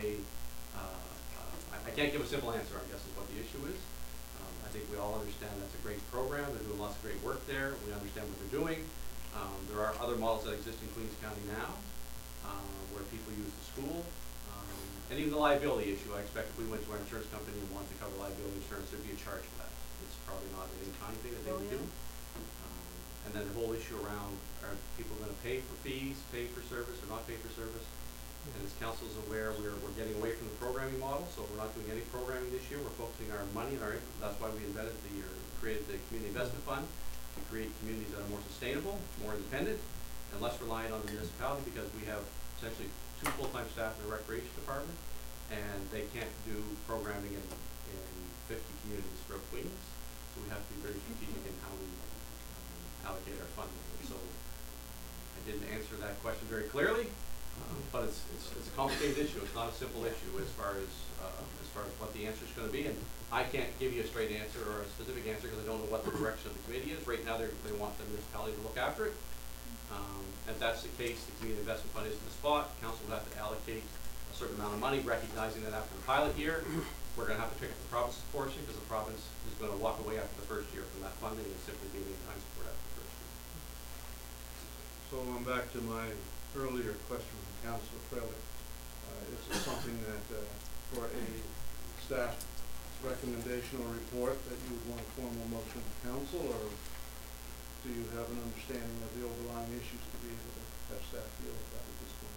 L: I can't give a simple answer, I guess, is what the issue is. I think we all understand that's a great program. They're doing lots of great work there. We understand what they're doing. There are other models that exist in Queens County now, where people use the school. And even the liability issue, I expect if we went to our insurance company and wanted to cover liability insurance, there'd be a charge for that. It's probably not an in-kind thing that they would do. And then the whole issue around, are people going to pay for fees, pay for service, or not pay for service? And as council's aware, we're getting away from the programming model, so we're not doing any programming this year. We're focusing our money and that's why we invented created the Community Investment Fund, to create communities that are more sustainable, more independent, and less reliant on the municipality, because we have essentially 2 full-time staff in the recreation department, and they can't do programming in 50 communities throughout Queens. So we have to be very strategic in how we allocate our funding. And so I didn't answer that question very clearly, but it's a complicated issue. It's not a simple issue as far as what the answer is going to be. And I can't give you a straight answer or a specific answer because I don't know what the direction of the committee is. Right now, they want the municipality to look after it. If that's the case, the Community Investment Fund isn't the spot. Council will have to allocate a certain amount of money, recognizing that after the pilot year, we're going to have to pick up the province's portion, because the province is going to walk away after the first year from that funding and simply be in time support after the first year.
A: So I'm back to my earlier question from Councilor Frelick. Is it something that, for a staff recommendation or report, that you would want a formal motion of council, or do you have an understanding of the overlying issues to be able to have staff deal with that at this point?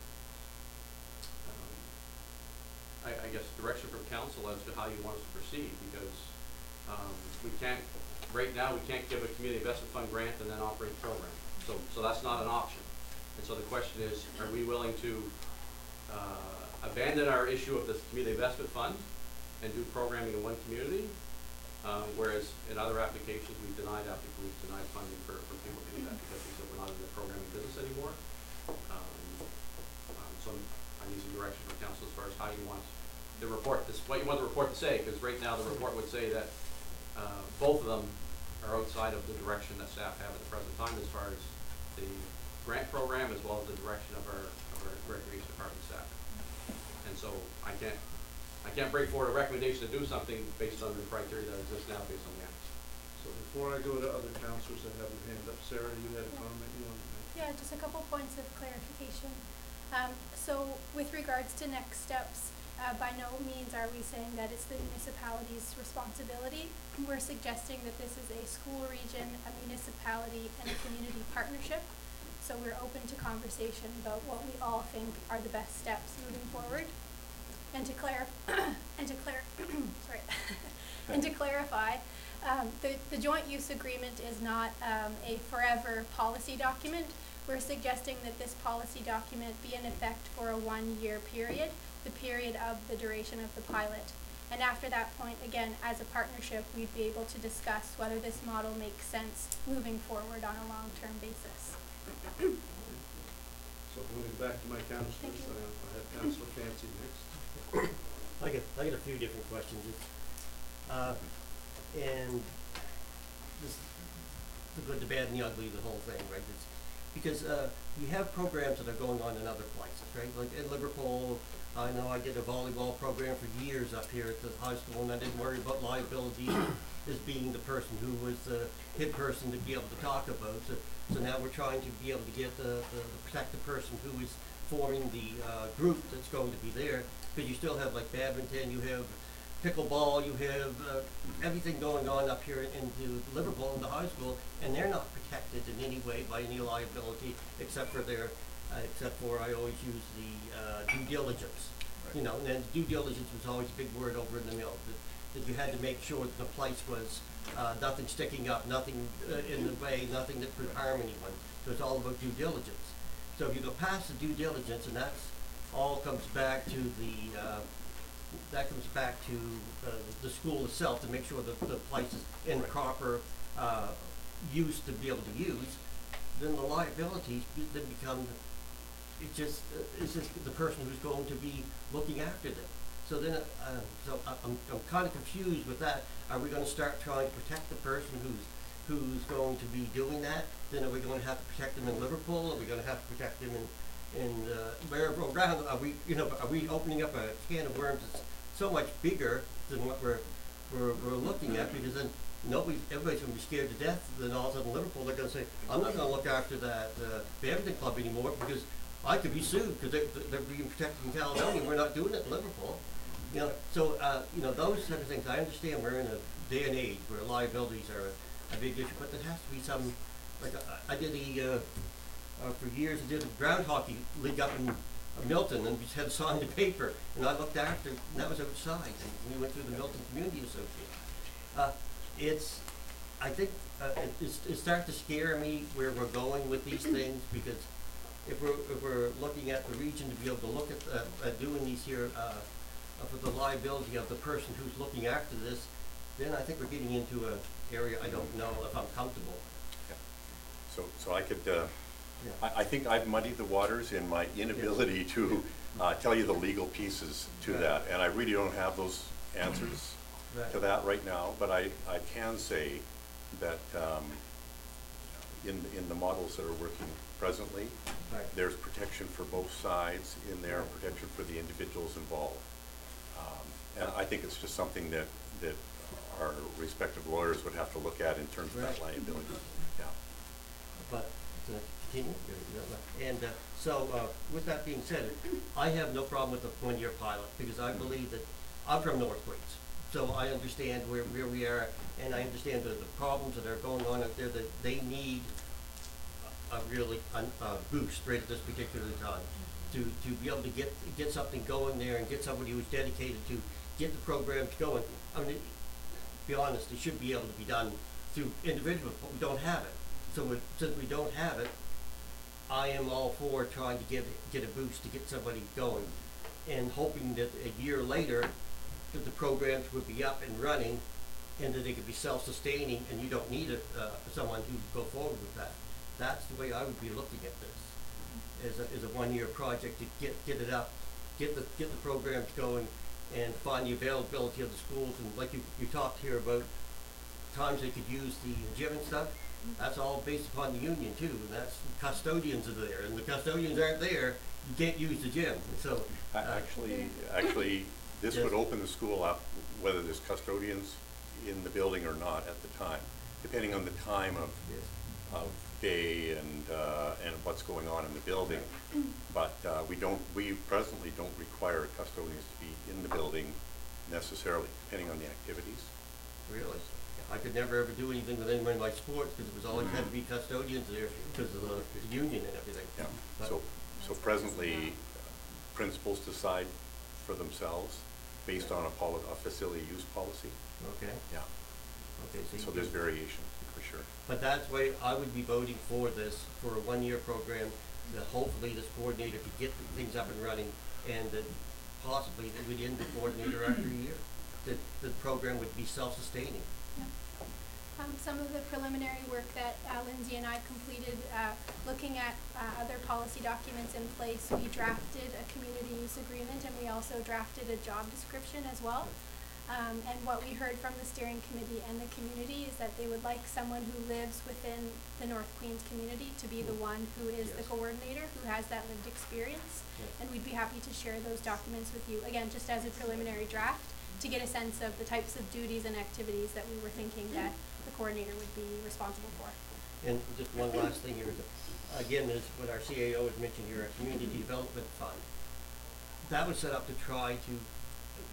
L: I guess direction from council as to how you want us to proceed, because we can't, right now, we can't give a Community Investment Fund grant and then operate the program. So that's not an option. And so the question is, are we willing to abandon our issue of the Community Investment Fund and do programming in one community, whereas in other applications we've denied funding for people to do that because we said we're not in the programming business anymore. So I need some direction from council as far as how you want the report, what you want the report to say, because right now the report would say that both of them are outside of the direction that staff have at the present time as far as the grant program as well as the direction of our recreation department staff. And so I can't bring forward a recommendation to do something based on the criteria that exists now based on the act.
A: So before I go to other councillors that have their hand up, Sarah, you had a comment you wanted to make?
E: Yeah, just a couple points of clarification. So with regards to next steps, by no means are we saying that it's the municipality's responsibility. We're suggesting that this is a school region, a municipality, and a community partnership. So we're open to conversation about what we all think are the best steps moving forward. And to clarify, the joint use agreement is not a forever policy document. We're suggesting that this policy document be in effect for a 1-year period, the period of the duration of the pilot. And after that point, again, as a partnership, we'd be able to discuss whether this model makes sense moving forward on a long-term basis.
A: So moving back to my councillors, I have Councillor Fancy next.
F: I get a few different questions. And this, the good, the bad, and the ugly, the whole thing, right? It's because you have programs that are going on in other places, right? Like in Liverpool, I know I did a volleyball program for years up here at the high school, and I didn't worry about liability as being the person who was the hit person to be able to talk about. So now we're trying to be able to get protect the person who is forming the group that's going to be there, because you still have like badminton, you have pickleball, you have, everything going on up here into Liverpool and the high school, and they're not protected in any way by any liability, except for I always use the, due diligence.
K: Right.
F: You know, and then due diligence was always a big word over in the mill, that you had to make sure that the place was, nothing sticking up, nothing, in the way, nothing that could harm anyone. So it's all about due diligence. So if you go past the due diligence, and that's all comes back to the, the school itself, to make sure that the place is in proper, use to be able to use, then the liabilities then become, it's just the person who's going to be looking after them. So then, I'm kind of confused with that. Are we gonna start trying to protect the person who's going to be doing that? Then are we going to have to protect them in Liverpool? Are we gonna have to protect them in wherever around? Are we opening up a can of worms that's so much bigger than what we're looking at? Because then everybody's gonna be scared to death. Then all of a sudden Liverpool, they're gonna say, I'm not gonna look after that badminton club anymore because I could be sued because they're being protected in Caledonia. We're not doing it in Liverpool. You know, so those type of things. I understand we're in a day and age where liabilities are a big issue, but there has to be some. Like I did for years. I did a ground hockey league up in Milton, and we just had signed a paper, and I looked after. And that was outside, and we went through the Milton Community Association. I think it's starting to scare me where we're going with these things, because if we're looking at the region to be able to look at doing these here for the liability of the person who's looking after this, then I think we're getting into an area I don't know if I'm comfortable.
B: Yeah. So I could, I think I've muddied the waters in my inability to tell you the legal pieces to that, and I really don't have those answers to that right now, but I can say that in the models that are working presently, there's protection for both sides in there, protection for the individuals involved. And I think it's just something that our respective lawyers would have to look at in terms of that liability. Yeah.
F: But to continue, and so with that being said, I have no problem with the one-year pilot, because I believe that I'm from North Queens, so I understand where we are, and I understand the problems that are going on out there, that they need a really boost right at this particular time to be able to get something going there and get somebody who's dedicated to get the programs going. I mean, to be honest, it should be able to be done through individuals, but we don't have it. So since we don't have it, I am all for trying to get a boost to get somebody going, and hoping that a year later that the programs would be up and running, and that they could be self-sustaining, and you don't need someone to go forward with that. That's the way I would be looking at this, as a one-year project to get it up, get the programs going, and find the availability of the schools. And like you talked here about times they could use the gym and stuff, that's all based upon the union too, and that's custodians are there, and the custodians aren't there, you can't use the gym. So
B: actually, this would open the school up, whether there's custodians in the building or not at the time, depending on the time of day and what's going on in the building. But we presently don't require custodians to be in the building necessarily, depending on the activities.
F: Really? I could never ever do anything with anyone in my sports, because it was always had to be custodians there because of the union and everything.
B: Yeah. So presently, principals decide for themselves based on a facility use policy.
F: Okay.
B: Yeah.
F: Okay.
B: So there's variation for sure.
F: But that's why I would be voting for this, for a one-year program, that hopefully this coordinator could get things up and running, and that possibly that we'd end the coordinator after a year. That the program would be self-sustaining.
E: Yeah. Some of the preliminary work that Lindsay and I completed, looking at other policy documents in place, we drafted a community use agreement, and we also drafted a job description as well. And what we heard from the steering committee and the community is that they would like someone who lives within the North Queens community to be the one who is the coordinator, who has that lived experience. And we'd be happy to share those documents with you, again, just as a preliminary draft, to get a sense of the types of duties and activities that we were thinking that the coordinator would be responsible for.
F: And just one last thing here, again, is what our CAO has mentioned here, a community development fund. That was set up to try to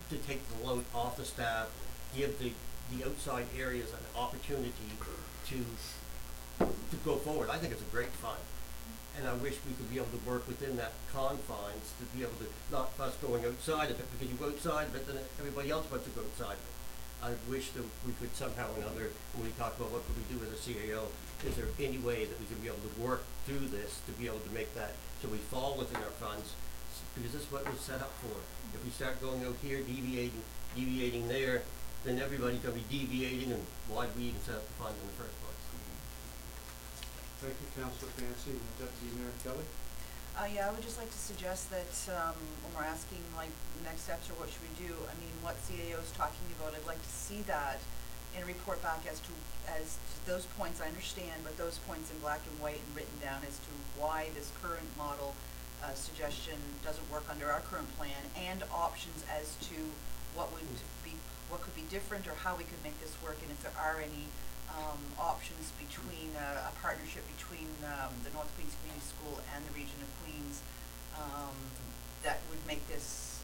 F: to take the load off the staff, give the outside areas an opportunity to go forward. I think it's a great fund. And I wish we could be able to work within that confines to be able to, not us going outside of it, because you go outside of it, then everybody else wants to go outside of it. I wish that we could somehow or another, when we talk about what could we do as a CAO, is there any way that we could be able to work through this to be able to make that, so we fall within our funds, because this is what we're set up for. If we start going out here, deviating there, then everybody's gonna be deviating, and why do we even set up the fund in the first place?
A: Thank you, Councillor Fancy. Deputy Mayor Kelly?
H: Yeah, I would just like to suggest that, when we're asking like next steps or what should we do, I mean, what CAO is talking about, I'd like to see that in a report back as to those points I understand, but those points in black and white and written down as to why this current model suggestion doesn't work under our current plan, and options as to what could be different or how we could make this work, and if there are any options between a partnership between the North Queens Community School and the region of Queens that would make this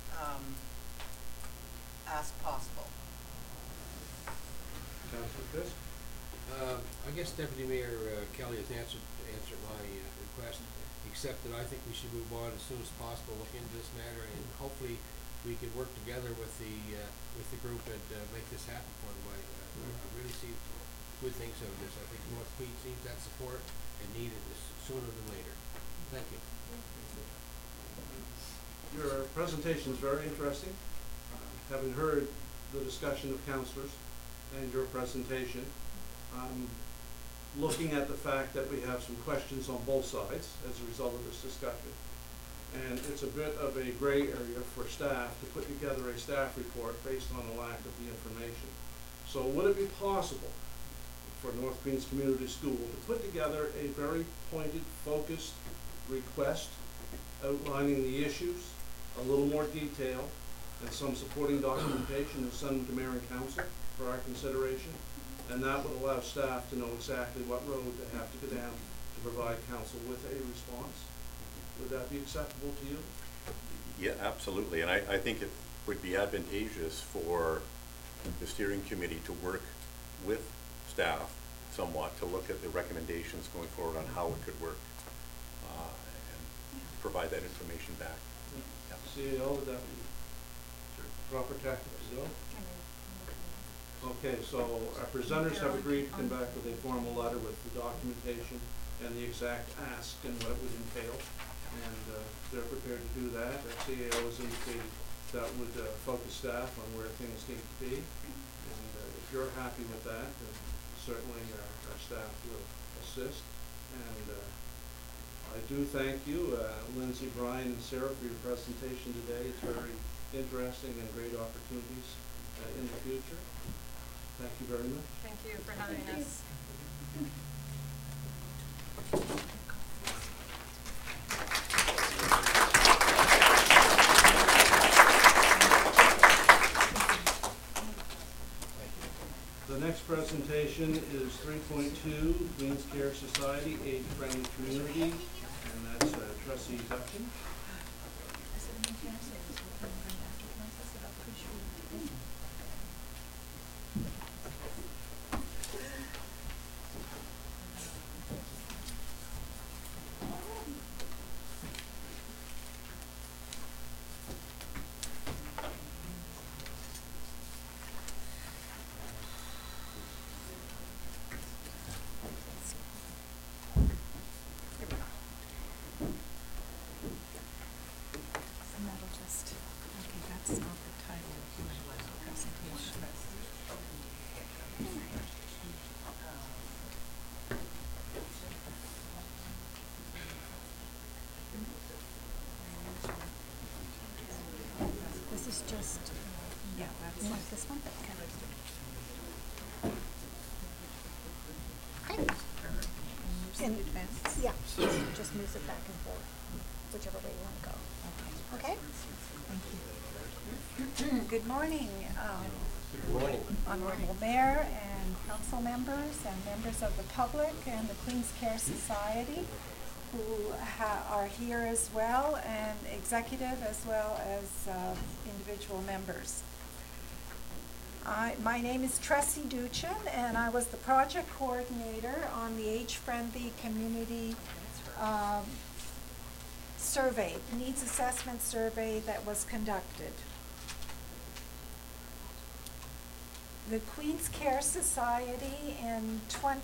H: ask possible.
A: Councillor Fisk?
I: I guess Deputy Mayor Kelly has answered my request, except that I think we should move on as soon as possible, look into this matter, and hopefully we can work together with the group and make this happen for them. I really see good things out of this. I think North Queens needs that support and needed this sooner than later. Thank you.
A: Your presentation is very interesting. Having heard the discussion of councillors and your presentation, I'm looking at the fact that we have some questions on both sides as a result of this discussion. And it's a bit of a gray area for staff to put together a staff report based on the lack of the information. So would it be possible for North Queens Community School to put together a very pointed, focused request outlining the issues, a little more detail, and some supporting documentation and send them to Mayor and Council for our consideration? And that would allow staff to know exactly what road they have to go down to provide Council with a response. Would that be acceptable to you?
B: Yeah, absolutely, and I think it would be advantageous for the steering committee to work with staff somewhat to look at the recommendations going forward on how it could work and provide that information back.
A: Yeah. CAO, would that be proper tactic to do? Okay, so our presenters have agreed to come back with a formal letter with the documentation and the exact ask and what it would entail. And they're prepared to do that. Our CAO has indicated that would focus staff on where things need to be. And if you're happy with that, then certainly our staff will assist. And I do thank you, Lindsay, Brian, and Sarah, for your presentation today. It's very interesting and great opportunities in the future. Thank you very much.
C: Thank you for having us.
A: The next presentation is 3.2, Queens Care Society, Age-Friendly Community, and that's Trustee Duckin.
D: Just, yeah, that's like this one. And, yeah, just moves it back and forth, whichever way you want to go. Okay? Thank you. Good morning.
F: Good morning.
D: Honorable Mayor and council members and members of the public and the Queens Care Society who are here as well, and executive as well as individual members.
M: My name is Tressie Duchin, and I was the project coordinator on the age-friendly community survey, needs assessment survey that was conducted. The Queen's Care Society in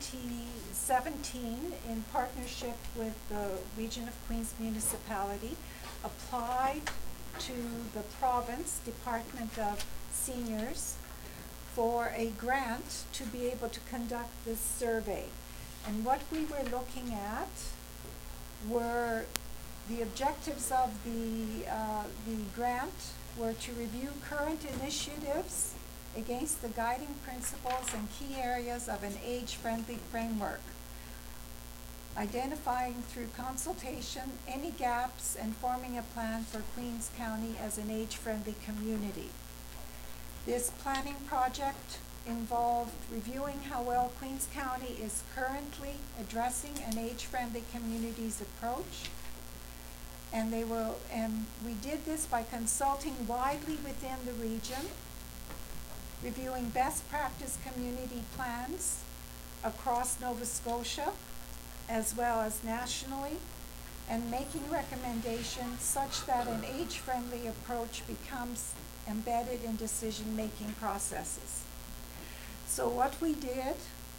M: 2017, in partnership with the Region of Queens Municipality, applied to the province Department of Seniors for a grant to be able to conduct this survey. And what we were looking at were the objectives of the grant were to review current initiatives against the guiding principles and key areas of an age-friendly framework, identifying through consultation any gaps and forming a plan for Queens County as an age-friendly community. This planning project involved reviewing how well Queens County is currently addressing an age-friendly community's approach, and we did this by consulting widely within the region, reviewing best practice community plans across Nova Scotia as well as nationally, and making recommendations such that an age-friendly approach becomes embedded in decision-making processes. So what we did,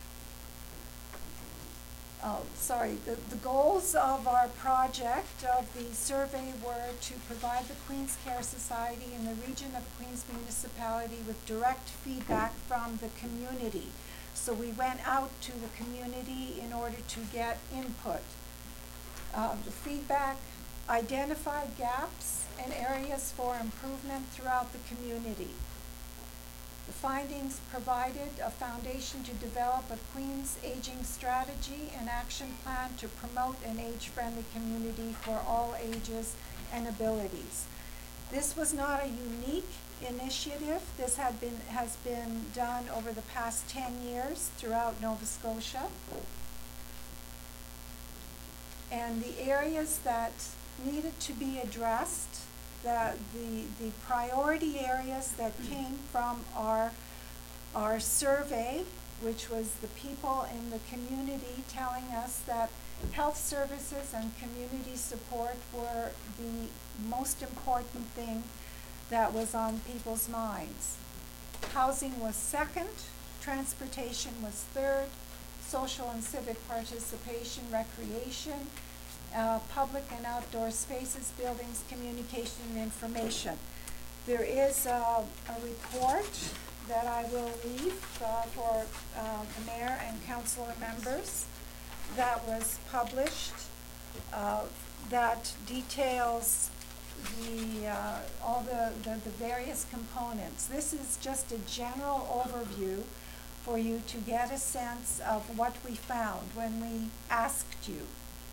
M: the goals of our project of the survey were to provide the Queen's Care Society and the Region of Queens Municipality with direct feedback from the community. So we went out to the community in order to get input. The feedback identified gaps and areas for improvement throughout the community. The findings provided a foundation to develop a Queens aging strategy and action plan to promote an age-friendly community for all ages and abilities. This was not a unique initiative. This has been done over the past 10 years throughout Nova Scotia. And the areas that needed to be addressed, the priority areas that came from our survey, which was the people in the community telling us that health services and community support were the most important thing that was on people's minds. Housing was second, transportation was third, social and civic participation, recreation, public and outdoor spaces, buildings, communication, and information. There is a report that I will leave for the mayor and councilor members that was published that details all the various components. This is just a general overview for you to get a sense of what we found when we asked you.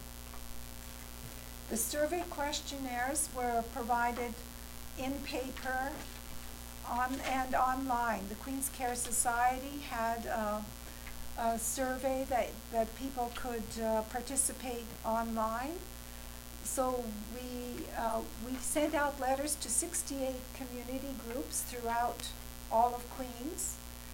M: The survey questionnaires were provided in paper and online. The Queen's Care Society had a survey that people could participate online. So we sent out letters to 68 community groups throughout all of Queens.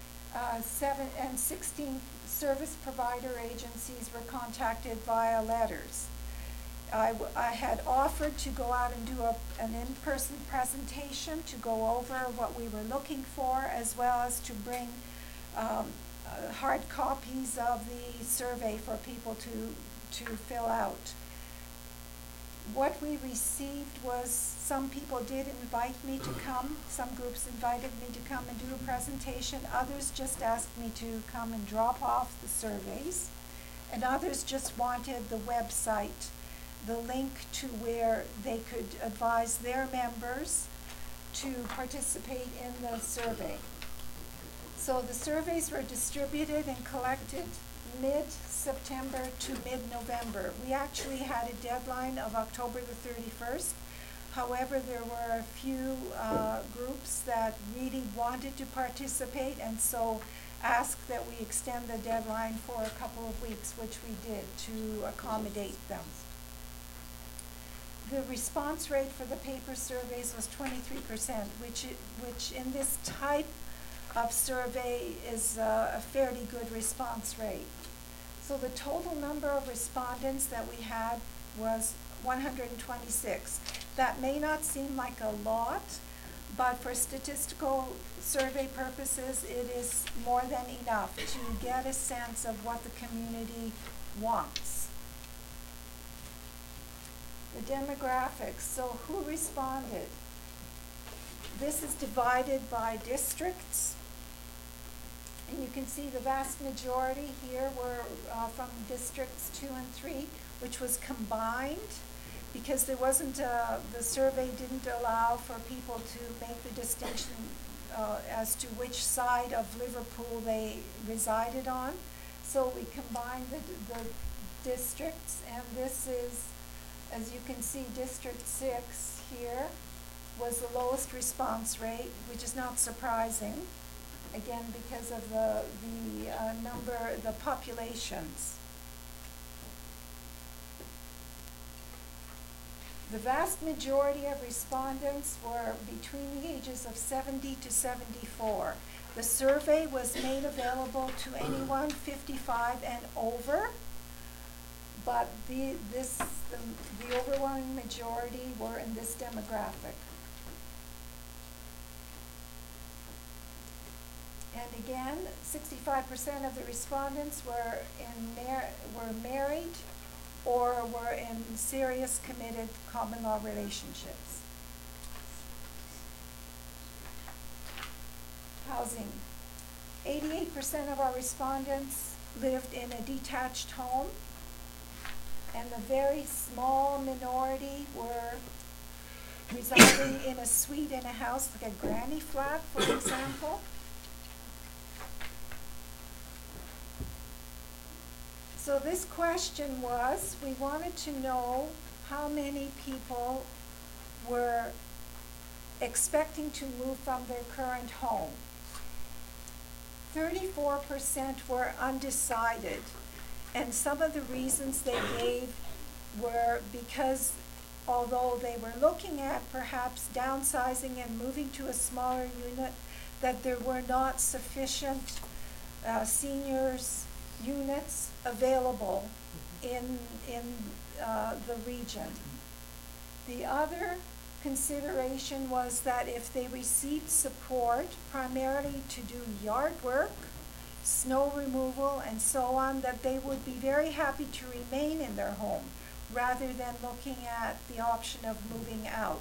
M: 16 service provider agencies were contacted via letters. I had offered to go out and do an in-person presentation to go over what we were looking for, as well as to bring hard copies of the survey for people to fill out. What we received was some people did invite me to come, some groups invited me to come and do a presentation, others just asked me to come and drop off the surveys, and others just wanted the website, the link to where they could advise their members to participate in the survey. So the surveys were distributed and collected mid-September to mid-November. We actually had a deadline of October the 31st. However, there were a few groups that really wanted to participate, and so asked that we extend the deadline for a couple of weeks, which we did to accommodate them. The response rate for the paper surveys was 23%, which in this type of survey is a fairly good response rate. So the total number of respondents that we had was 126. That may not seem like a lot, but for statistical survey purposes, it is more than enough to get a sense of what the community wants. The demographics, so who responded? This is divided by districts. And you can see the vast majority here were from districts 2 and 3, which was combined because there wasn't, the survey didn't allow for people to make the distinction as to which side of Liverpool they resided on. So we combined the districts, and this is, as you can see, District 6 here was the lowest response rate, which is not surprising, again, because of the populations. The vast majority of respondents were between the ages of 70 to 74. The survey was made available to anyone 55 and over, but the overwhelming majority were in this demographic. And again, 65% of the respondents were married or were in serious, committed common law relationships. Housing. 88% of our respondents lived in a detached home, and a very small minority were residing in a suite in a house, like a granny flat, for example. So this question was, we wanted to know how many people were expecting to move from their current home. 34% were undecided, and some of the reasons they gave were because although they were looking at perhaps downsizing and moving to a smaller unit, that there were not sufficient seniors units available in the region. The other consideration was that if they received support primarily to do yard work, snow removal, and so on, that they would be very happy to remain in their home rather than looking at the option of moving out.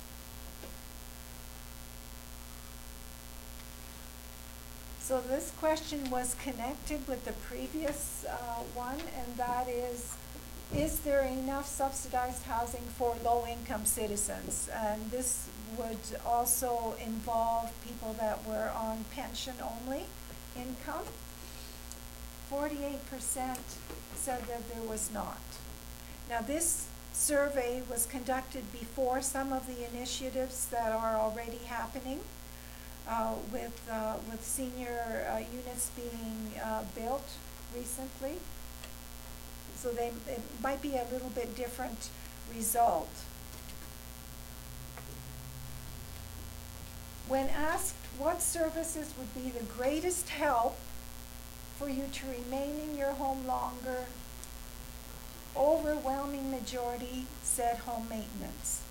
M: So this question was connected with the previous one, and that is there enough subsidized housing for low-income citizens? And this would also involve people that were on pension-only income. 48% said that there was not. Now this survey was conducted before some of the initiatives that are already happening. With senior units being built recently. So it might be a little bit different result. When asked what services would be the greatest help for you to remain in your home longer, overwhelming majority said home maintenance.